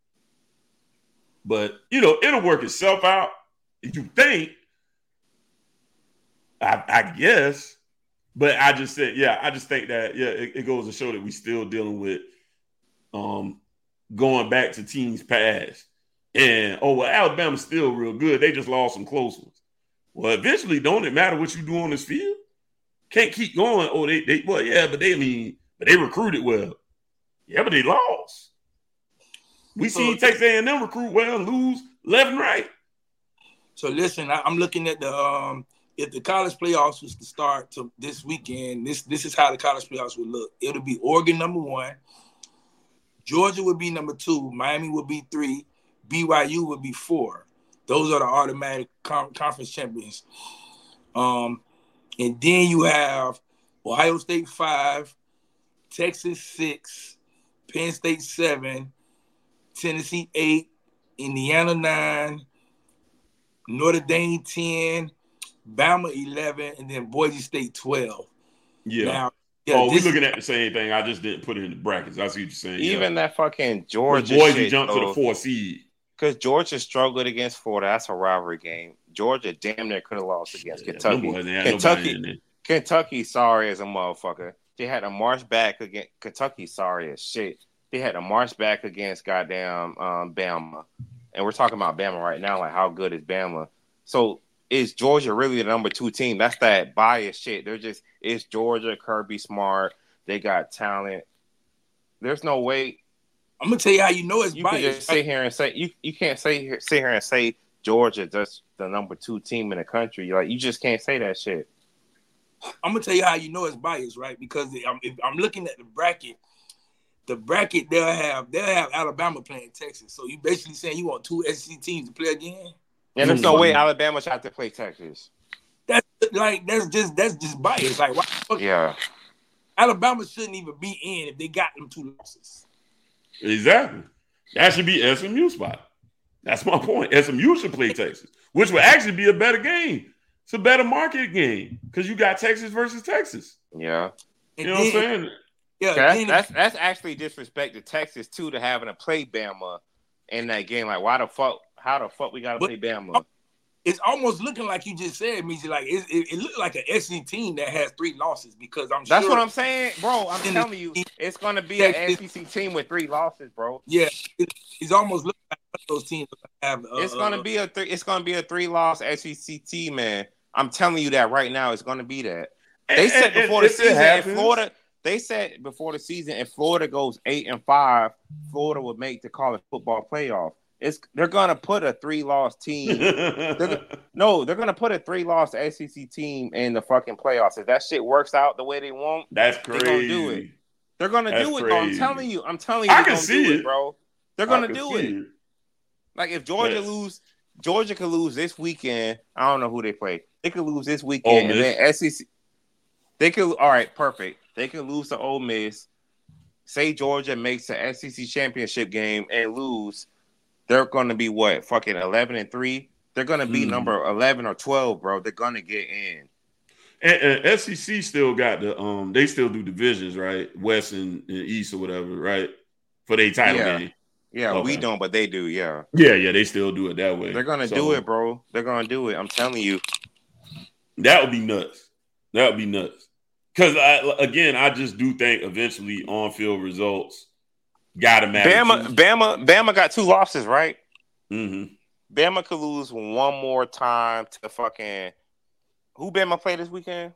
but you know it'll work itself out. You think, I, I guess, but I just said, yeah, I just think that yeah, it, it goes to show that we still dealing with um. going back to teams past. And, oh, well, Alabama's still real good. They just lost some close ones. Well, eventually, don't it matter what you do on this field? Can't keep going. Oh, they, they well, yeah, but they, I mean, but they recruited well. Yeah, but they lost. We So- seen Texas A and M recruit well and lose left and right. So listen, I, I'm looking at the um, if the college playoffs was to start to this weekend, this this is how the college playoffs would look. It'll be Oregon number one, Georgia would be number two, Miami would be three, B Y U would be four. Those are the automatic con- conference champions. Um, and then you have Ohio State five, Texas six, Penn State seven, Tennessee eight, Indiana nine, Notre Dame ten, Bama eleven, and then Boise State twelve. Yeah. Now, Yeah, oh, we this- looking at the same thing. I just didn't put it in the brackets. I see what you're saying. Even yeah. that fucking Georgia Boise shit, jumped to though, the four seed. because Georgia struggled against Florida. That's a rivalry game. Georgia damn near could have lost against Yeah, Kentucky. them boys ain't had nobody in there. Kentucky, Kentucky, sorry as a motherfucker. They had to march back against Kentucky. Sorry as shit. They had to march back against goddamn um, Bama, and we're talking about Bama right now. Like, how good is Bama? So, is Georgia really the number two team? That's that bias shit. They're just it's Georgia, Kirby Smart. They got talent. There's no way I'm gonna tell you how you know it's you can biased. just sit here and say you, you can't say here sit here and say Georgia just the number two team in the country. Like, you just can't say that shit. I'm gonna tell you how you know it's biased, right? Because I'm, if I'm looking at the bracket, the bracket they'll have they'll have Alabama playing Texas. So you basically saying you want two S E C teams to play again? And there's no way Alabama should have to play Texas. That's like that's just that's just bias. Like, why the fuck- Yeah. Alabama shouldn't even be in if they got them two losses. Exactly. That should be S M U spot. That's my point. S M U should play Texas, which would actually be a better game. It's a better market game because you got Texas versus Texas. Yeah. You know what I'm saying? Yeah, That's, then- that's that's actually disrespect to Texas too, to having to play Bama in that game. Like, why the fuck? How the fuck we gotta But- play Bama? it's almost looking like you just said, Meezy, like it, it, it looked like an S E C team that has three losses because I'm That's sure. what I'm saying, bro. I'm in the- telling you, it's gonna be an S E C team with three losses, bro. Yeah, it, it's almost looking like one of those teams that have. Uh, It's gonna be a three. It's gonna be a three loss S E C team, man. I'm telling you that right now. It's gonna be that. They And- said and- before and the if it season, if happens- Florida. They said before the season, if Florida goes eight and five, Florida would make the college football playoff. It's they're gonna put a three loss team. They're, no, they're gonna put a three loss S E C team in the fucking playoffs. If that shit works out the way they want, That's They're crazy. gonna do it. they're gonna That's do it. Bro. I'm crazy. telling you. I'm telling you. I They're can gonna see do it. it, bro. They're I gonna can do see it. Like, if Georgia Yeah. lose, Georgia could lose this weekend. I don't know who they play. They could lose this weekend, Ole and Miss. then S E C. They could. All right, perfect. They could lose to Ole Miss. Say Georgia makes the S E C championship game and lose. They're going to be what? Fucking eleven and three. They're going to be Mhm. number eleven or twelve, bro. They're going to get in. And, and S E C still got the um. They still do divisions, right? West and, and East or whatever, right? For their title Yeah. game. Yeah, Okay. we don't, but they do. Yeah, Yeah, yeah, they still do it that way. they're going to So, do it, bro. They're going to do it. I'm telling you. That would be nuts. That would be nuts. Because I again, I just do think eventually on-field results gotta matter. Bama, Bama, Bama got two losses, right? Mm-hmm. Bama could lose one more time to fucking. Who Bama play this weekend?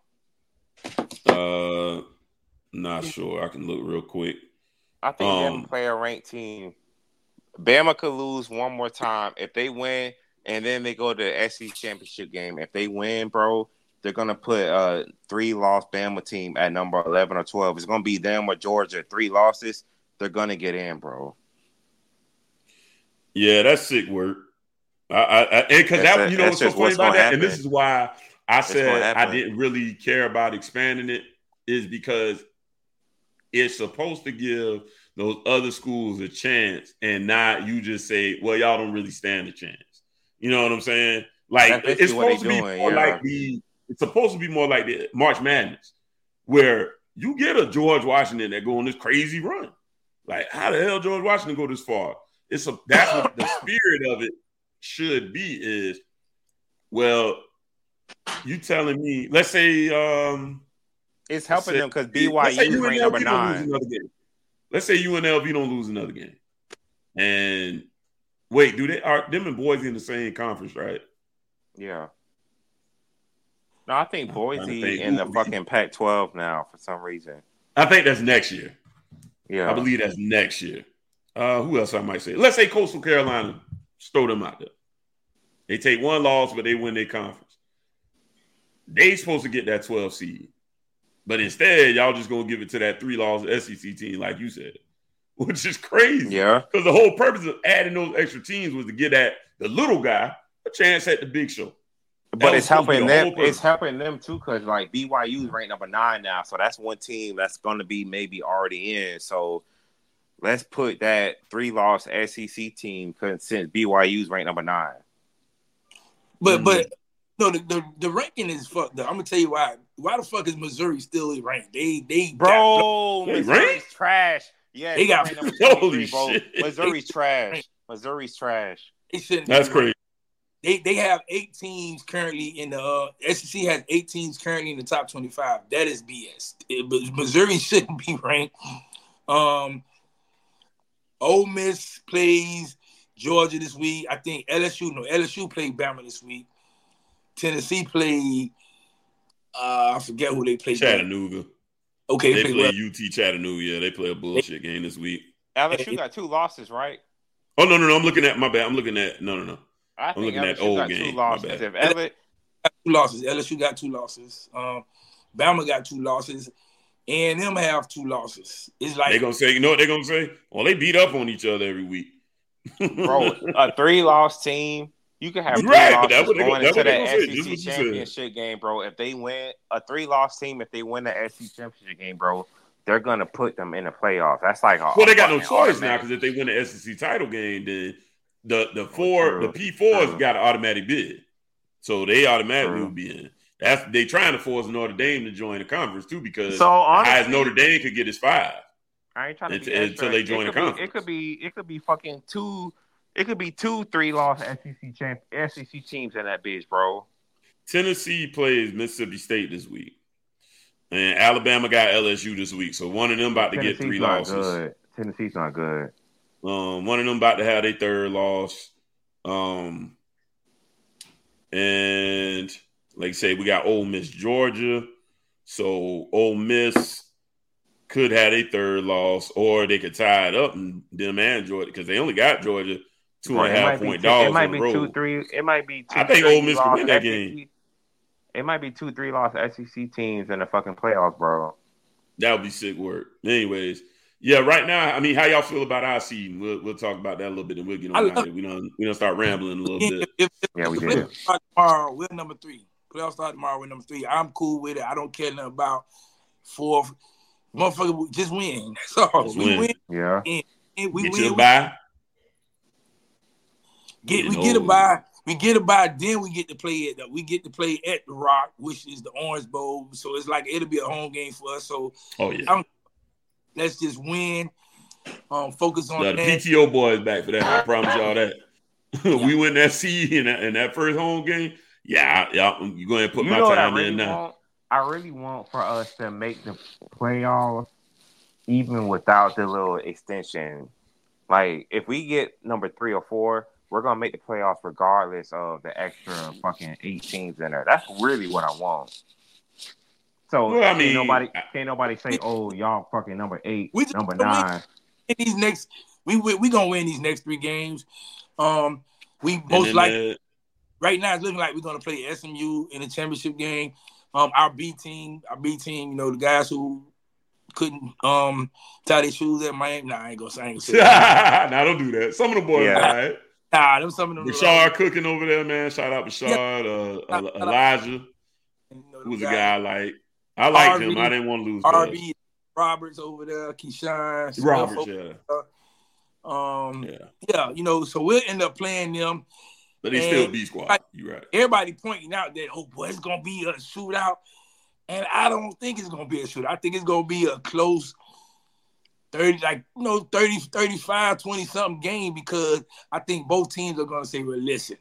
Uh, not sure. I can look real quick. I think Um, Bama play a ranked team. Bama could lose one more time if they win, and then they go to the S E C championship game. If they win, bro, they're gonna put a three-loss Bama team at number eleven or twelve. It's gonna be them or Georgia. Three losses, they're gonna get in, bro. Yeah, that's sick work. I, I, because That's that, it. you know, That's what's so just funny what's about gonna that, and this happen. is why I said gonna I happen. didn't really care about expanding it, is because it's supposed to give those other schools a chance, and not you just say, "Well, y'all don't really stand a chance." You know what I'm saying? Like, That's it's basically what they supposed to be doing, more yeah. like the. It's supposed to be more like the March Madness, where you get a George Washington that go on this crazy run. Like, how the hell George Washington go this far? It's a that's what the spirit of it should be. Is well, you telling me? Let's say, um, It's helping let's them because say- let's say B Y U is ranked U N L V number don't lose nine. another game. Let's say U N L V don't lose another game, and wait, do they are them and Boise in the same conference, right? Yeah. No, I think I'm trying to Boise think in who the would be- fucking Pac twelve now for some reason. I think that's next year. Yeah. I believe that's next year. Uh, who else I might say? Let's say Coastal Carolina, just throw them out there. They take one loss, but they win their conference. They supposed to get that twelve seed. But instead, y'all just going to give it to that three-loss S E C team, like you said, which is crazy. Yeah. Because the whole purpose of adding those extra teams was to get at the little guy a chance at the big show. But was it's supposed to be helping the them. whole purpose. It's helping them too, because like B Y U is ranked number nine now, so that's one team that's going to be maybe already in. So let's put that three-loss S E C team, 'cause since B Y U is ranked number nine. But Mhm. but no, the, the the ranking is fucked up. I'm gonna tell you why why the fuck is Missouri still ranked? They they bro, They Missouri's ranked? trash. Yeah, They got- number Holy twenty-three, bro. shit. Missouri's trash. Missouri's trash. They shouldn't. That's be crazy. ranked. They they have eight teams currently in the uh, S E C has eight teams currently in the top twenty-five. That is B S. It, but Missouri shouldn't be ranked. Um, Ole Miss plays Georgia this week. I think L S U no L S U played Bama this week. Tennessee played. Uh, I forget who they played. Chattanooga. Okay, They they play well. U T Chattanooga. Yeah, they play a bullshit game this week. L S U got two losses, right? Oh no, no, no! I'm looking at my bad. I'm looking at no, no, no. I I'm think looking L at S U old got game. two My losses. bad. If ever, two losses. L S U got two losses. Um, Bama got two losses, and them have two losses. It's like They gonna say, you know what they gonna say? Well, they beat up on each other every week. bro, a three-loss team, you can have You're three right, but losses that's what they going go- that's into what they the gonna say. S E This is C what you said. championship game, bro. If they win a three-loss team, if they win the S E C championship game, bro, they're gonna put them in the playoffs. That's like a, Well, they got no fucking choice now automatic- because if they win the S E C title game, then the the four true, the P fours true. got an automatic bid, so they automatically True. will be in. That's they trying to force Notre Dame to join the conference too because So, the honestly- highest Notre Dame could get is five. I ain't trying to be Until- extra. until they join it the could be, conference. It could be, it could be fucking two. It could be two three-loss S E C champ S E C teams in that bitch, bro. Tennessee plays Mississippi State this week, and Alabama got L S U this week. So one of them about to get three Tennessee's not losses. good. Tennessee's not good. Um, one of them about to have their third loss. Um, and like I say, we got Ole Miss, Georgia. So Ole Miss could have a third loss, or they could tie it up and them and Georgia because they only got Georgia two Bro, and a it half might be point two- dogs It might on be the road. two, three. It might be. Two, I think three Ole Miss could loss win that S E C. game. It might be two, three loss S E C teams in the fucking playoffs, bro. That would be sick work. Anyways, yeah, right now, I mean, how y'all feel about our season? We'll we'll talk about that a little bit and we'll get on I out love- here. We don't we don't start rambling a little if, bit. if, if Yeah, we the did. playoffs start tomorrow, we're number three. Playoffs start tomorrow, we're number three. I'm cool with it. I don't care nothing about fourth. Motherfucker, we just win. That's all. Just we win. win. Yeah. And we Get win. you a we bye. Get we Getting get a old. bye. We get a bye. Then we get to play at the we get to play at the Rock, which is the Orange Bowl. So it's like it'll be a home game for us. So Oh yeah. I'm- let's just win. Um, focus on The P that. T O boys back for that. I promise y'all that. We win that seed in that, in that first home game. Yeah, yeah. You go ahead and put You my know what I time really in now. want? I really want for us to make the playoffs even without the little extension. Like, if we get number three or four, we're gonna make the playoffs regardless of the extra fucking eight teams in there. That's really what I want. So Well, I can't mean, nobody I- can't nobody say, "Oh, y'all fucking number eight, We just number don't win. nine." In these next, we we, we gonna win these next three games. Um, we And most then, likely uh, right now it's looking like we're gonna play S M U in the championship game. Um, our B team, our B team, you know, the guys who couldn't um tie their shoes at Miami. Nah, I ain't gonna say. I ain't gonna say that. nah, don't do that. Some of the boys, Yeah. all right. Nah, them some of them. Bashard cooking over there, man. Shout out Bashard, uh, uh, Elijah, you know, them who's a guys. guy I like. I liked R B, him. I didn't want to lose. R to B Roberts over there, Keyshawn Smith Roberts, over- yeah, Um, yeah. yeah, you know, so we'll end up playing them. But they still And- B squad. You right. Everybody pointing out that, oh boy, it's gonna be a shootout, and I don't think it's gonna be a shootout. I think it's gonna be a close thirty, like you know, thirty, thirty-five, twenty something game because I think both teams are gonna say, well, listen,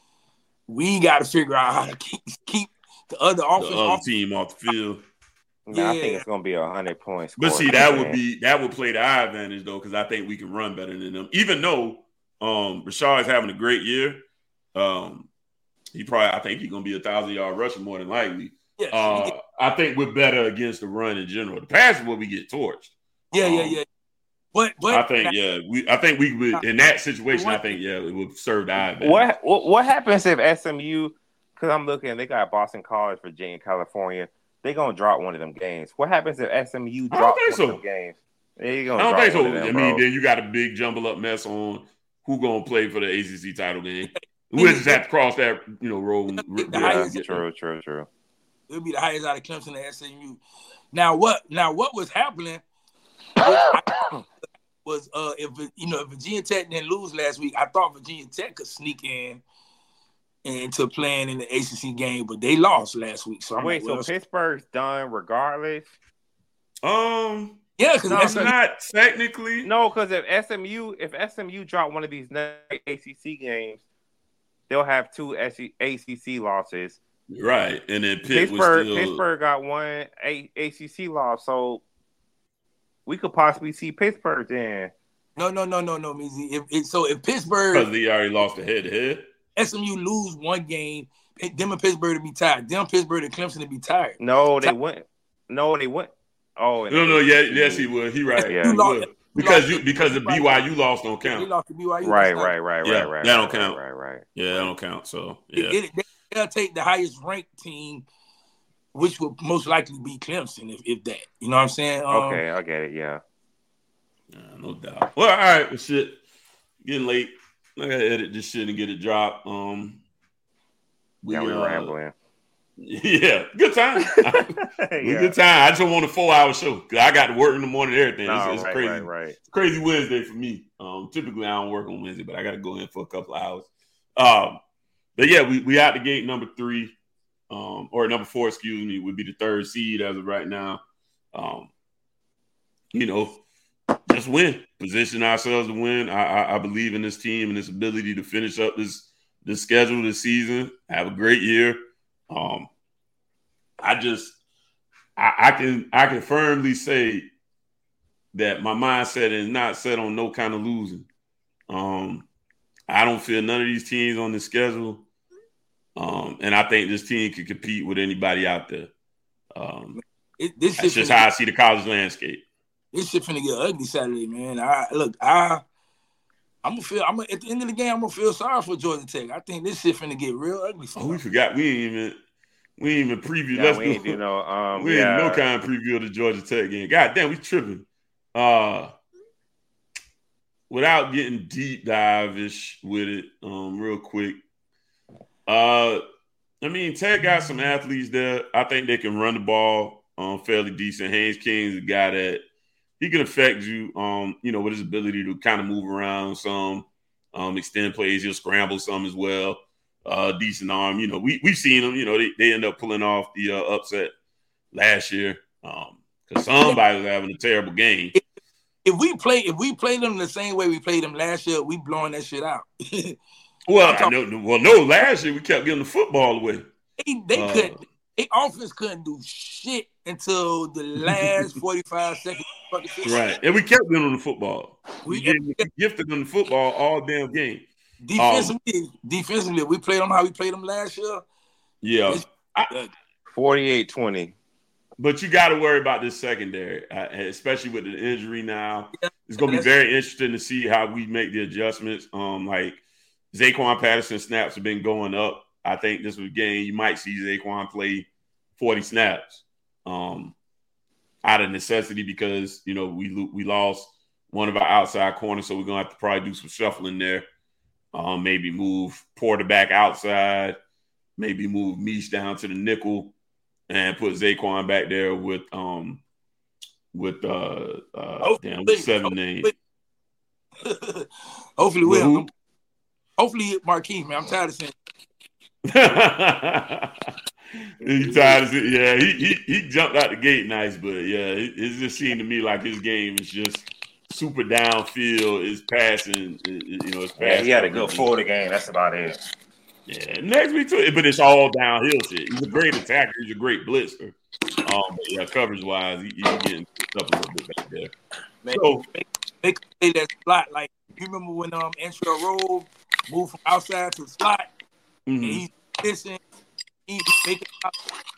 we got to figure out how to keep keep the other The offense other off. team off the field. Nah, I think Yeah. it's gonna be a hundred points. But see, that would be that would play to our advantage though, because I think we can run better than them. Even though um Rashard is having a great year, um, he probably I think he's gonna be a thousand yard rusher more than likely. Yeah, Uh, I think we're better against the run in general. The pass is where we get torched. yeah, yeah, um, yeah. But but I think yeah, we I think we would in that situation. I think yeah, it would serve the eye advantage. What, what what happens if S M U? Because I'm looking, they got Boston College, Virginia, California. They gonna drop one of them games. What happens if S M U I don't drops think one of so. them games? They I gonna don't drop think so. one of them, I mean, bro. then you got a big jumble up mess on who gonna play for the A C C title game. We'll just have to cross that, you know, road. And, The yeah, highest- get there. True, true, true. it'll be the highest out of Clemson and S M U. Now what? Now what was happening was uh if you know if Virginia Tech didn't lose last week, I thought Virginia Tech could sneak in into playing in the A C C game, but they lost last week. So I'm Wait, like, well, so Pittsburgh's done regardless? Um, yeah, because no, it's not technically. No, because if S M U if S M U drop one of these next A C C games, they'll have two A C C losses. Right, and then Pitt Pittsburgh was still... Pittsburgh got one A- ACC loss, so we could possibly see Pittsburgh then. No, no, no, no, no, Meezy. If, if so, if Pittsburgh because they already lost the head to head. S M U lose one game, them and Pittsburgh to be tied. Them Pittsburgh and Clemson to be tired. No, they went. No, they went. Oh, no, no, yeah, yes, he would. He right. Yeah, he would. Because you because the B Y U loss don't count. They lost to B Y U. Right, right, right, yeah, right, right. That don't right, count. Right, right, right. Yeah, that don't count. So yeah, it, it, they'll take the highest ranked team, which will most likely be Clemson, if, if that. You know what I'm saying? Um, Okay, I get it. Yeah. yeah, no doubt. Well, all right, well, shit, getting late. I gotta edit this shit and get it dropped. Um, we, yeah, we uh, rambling. Yeah, good time. yeah. Good time. I just want a four-hour show because I got to work in the morning and everything. No, it's, it's right, crazy. Right, right. It's crazy Wednesday for me. Um, typically I don't work on Wednesday, but I got to go in for a couple of hours. Um, but yeah, we we out the gate number three, um, or number four, excuse me, would be the third seed as of right now. Um, you know, just win, position ourselves to win. I, I, I believe in this team and this ability to finish up this this schedule this season. Have a great year. Um, I just, I, I can, I can firmly say that my mindset is not set on no kind of losing. Um, I don't feel none of these teams on the schedule, um, and I think this team can compete with anybody out there. Um, it, this that's just how I see the college landscape. This shit finna get ugly Saturday, man. I look, I. I'm gonna feel. I'm gonna, at the end of the game. I'm gonna feel sorry for Georgia Tech. I think this shit finna get real ugly. For oh, we forgot. We ain't even. We ain't even preview. Yeah, Let's we do. Ain't do no. Um, we yeah. ain't no kind of preview of the Georgia Tech game. God damn, we tripping. Uh, without getting deep dive-ish with it, um, real quick. Uh, I mean, Tech got some athletes there. I think they can run the ball um fairly decent. Haynes King is a guy that. He can affect you, um, you know, with his ability to kind of move around some, um, extend plays. He'll scramble some as well. Uh, decent arm. You know, we, we've seen him. You know, they, they end up pulling off the uh, upset last year because um, somebody was having a terrible game. If, if we play if we play them the same way we played them last year, we blowing that shit out. well, I know, well, no, last year we kept getting the football away. They, they uh, couldn't. Their offense couldn't do shit until the last forty-five seconds. Right, and we kept getting on the football. We, We, we gifted them the football all damn game. Defensively, um, defensively, we played them how we played them last year. Yeah, forty-eight twenty. But you got to worry about this secondary, uh, especially with the injury now. Yeah, it's going to be very interesting to see how we make the adjustments. Um, like Zaquan Patterson snaps have been going up. I think this was a game you might see Zaquan play forty snaps um, out of necessity because, you know, we we lost one of our outside corners, so we're going to have to probably do some shuffling there. Um, maybe move Porter back outside, maybe move Meach down to the nickel and put Zaquan back there with um with uh, uh damn with seven names. Hopefully we'll hopefully Marquise, man. I'm tired of saying he tired of it. Yeah, he, he he jumped out the gate nice, but yeah, it, it just seemed to me like his game is just super downfield. Is passing, it, you know, it's passing. Yeah, he had a good Florida game. That's about it. Yeah, next week too, but it's all downhill shit. He's a great attacker. He's a great blitzer. Um, but yeah, coverage wise, he, he's getting picked up a little bit back there. Man, so they could play that slot like you remember when um Antrell Rolle moved from outside to the slot. Mm-hmm. And he's missing. He's making out.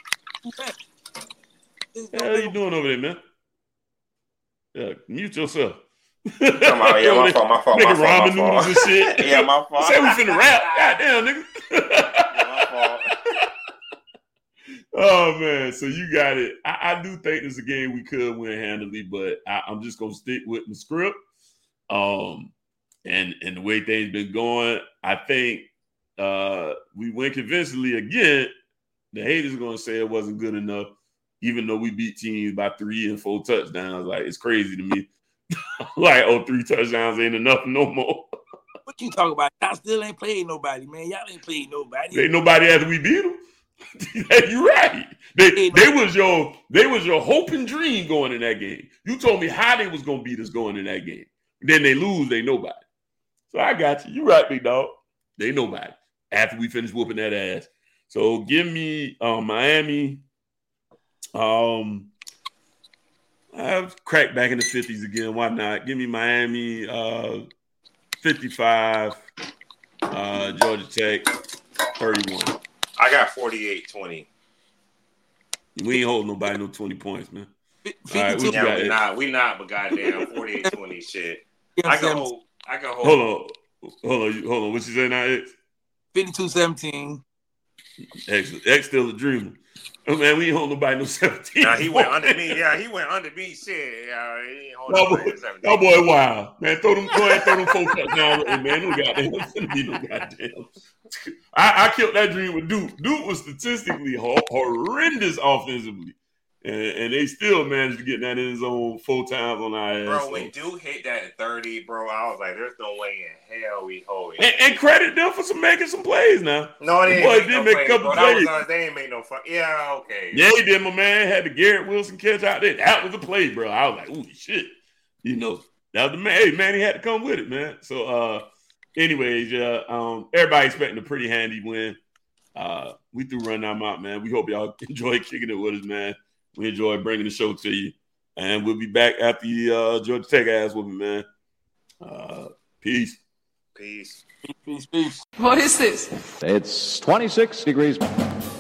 What are you doing over there, man? Yeah, mute yourself. Come on, yeah, my fault, my fault, my fault, ramen my fault. noodles and shit. Yeah, my fault. Say we finna rap. Goddamn, nigga. Yeah, my fault. Oh, man. So you got it. I, I do think it's a game we could win handily, but I, I'm just going to stick with the script. Um, and, and the way things been going, I think uh, we win convincingly again. The haters are going to say it wasn't good enough, even though we beat teams by three and four touchdowns. Like, it's crazy to me. Like, oh, three touchdowns ain't enough no more. But you talk about? Y'all still ain't played nobody, man. Y'all ain't played nobody. Ain't nobody after we beat them. You're right. They they was your they was your hope and dream going in that game. You told me how they was gonna beat us going in that game. Then they lose, they nobody. So I got you. You right, big dog. They nobody after we finish whooping that ass. So give me um, Miami. Um, I've cracked back in the fifties again. Why not? Give me Miami. Uh, fifty-five. Uh, Georgia Tech. thirty-one. I got forty-eight twenty. We ain't holding nobody no twenty points, man. fifty-two. All right, we Yeah, got we it. not. We not, but goddamn, forty-eight twenty shit. Yeah, I can seven- hold. I can hold. Hold on. Hold on. Hold on. What you say now, X? fifty-two seventeen. X, X still a dreamer. Oh, man, we ain't holding nobody no seventeen. Nah, he went under me. Yeah, he went under me. Shit. Yeah, he ain't holding That boy, nobody to seventeen. that boy wild. Man, throw them, go ahead, throw them folks up down. Hey, man, no goddamn. It's gonna be no goddamn. I, I killed that dream with Duke. Duke was statistically ho- horrendous offensively. And, and they still managed to get that in his own four times on our ass. Bro, so. when Duke hit that at thirty, bro, I was like, there's no way in hell we hold it. and, and credit them for some making some plays now. No, they The ain't boy make did no make a plays, couple bro. That plays. was us. They ain't make no fuck. Yeah, okay. Yeah, he did, my man. Had the Garrett Wilson catch out there. That was a play, bro. I was like, ooh, shit. You know, that was the man. Hey, man, he had to come with it, man. So, uh, anyways, yeah, um, everybody expecting a pretty handy win. Uh, we threw run them out, man. We hope y'all enjoy kicking it with us, man. We enjoy bringing the show to you. And we'll be back after the uh, Georgia Tech ass with me, man. Uh, peace. Peace. Peace, peace. It's twenty-six degrees.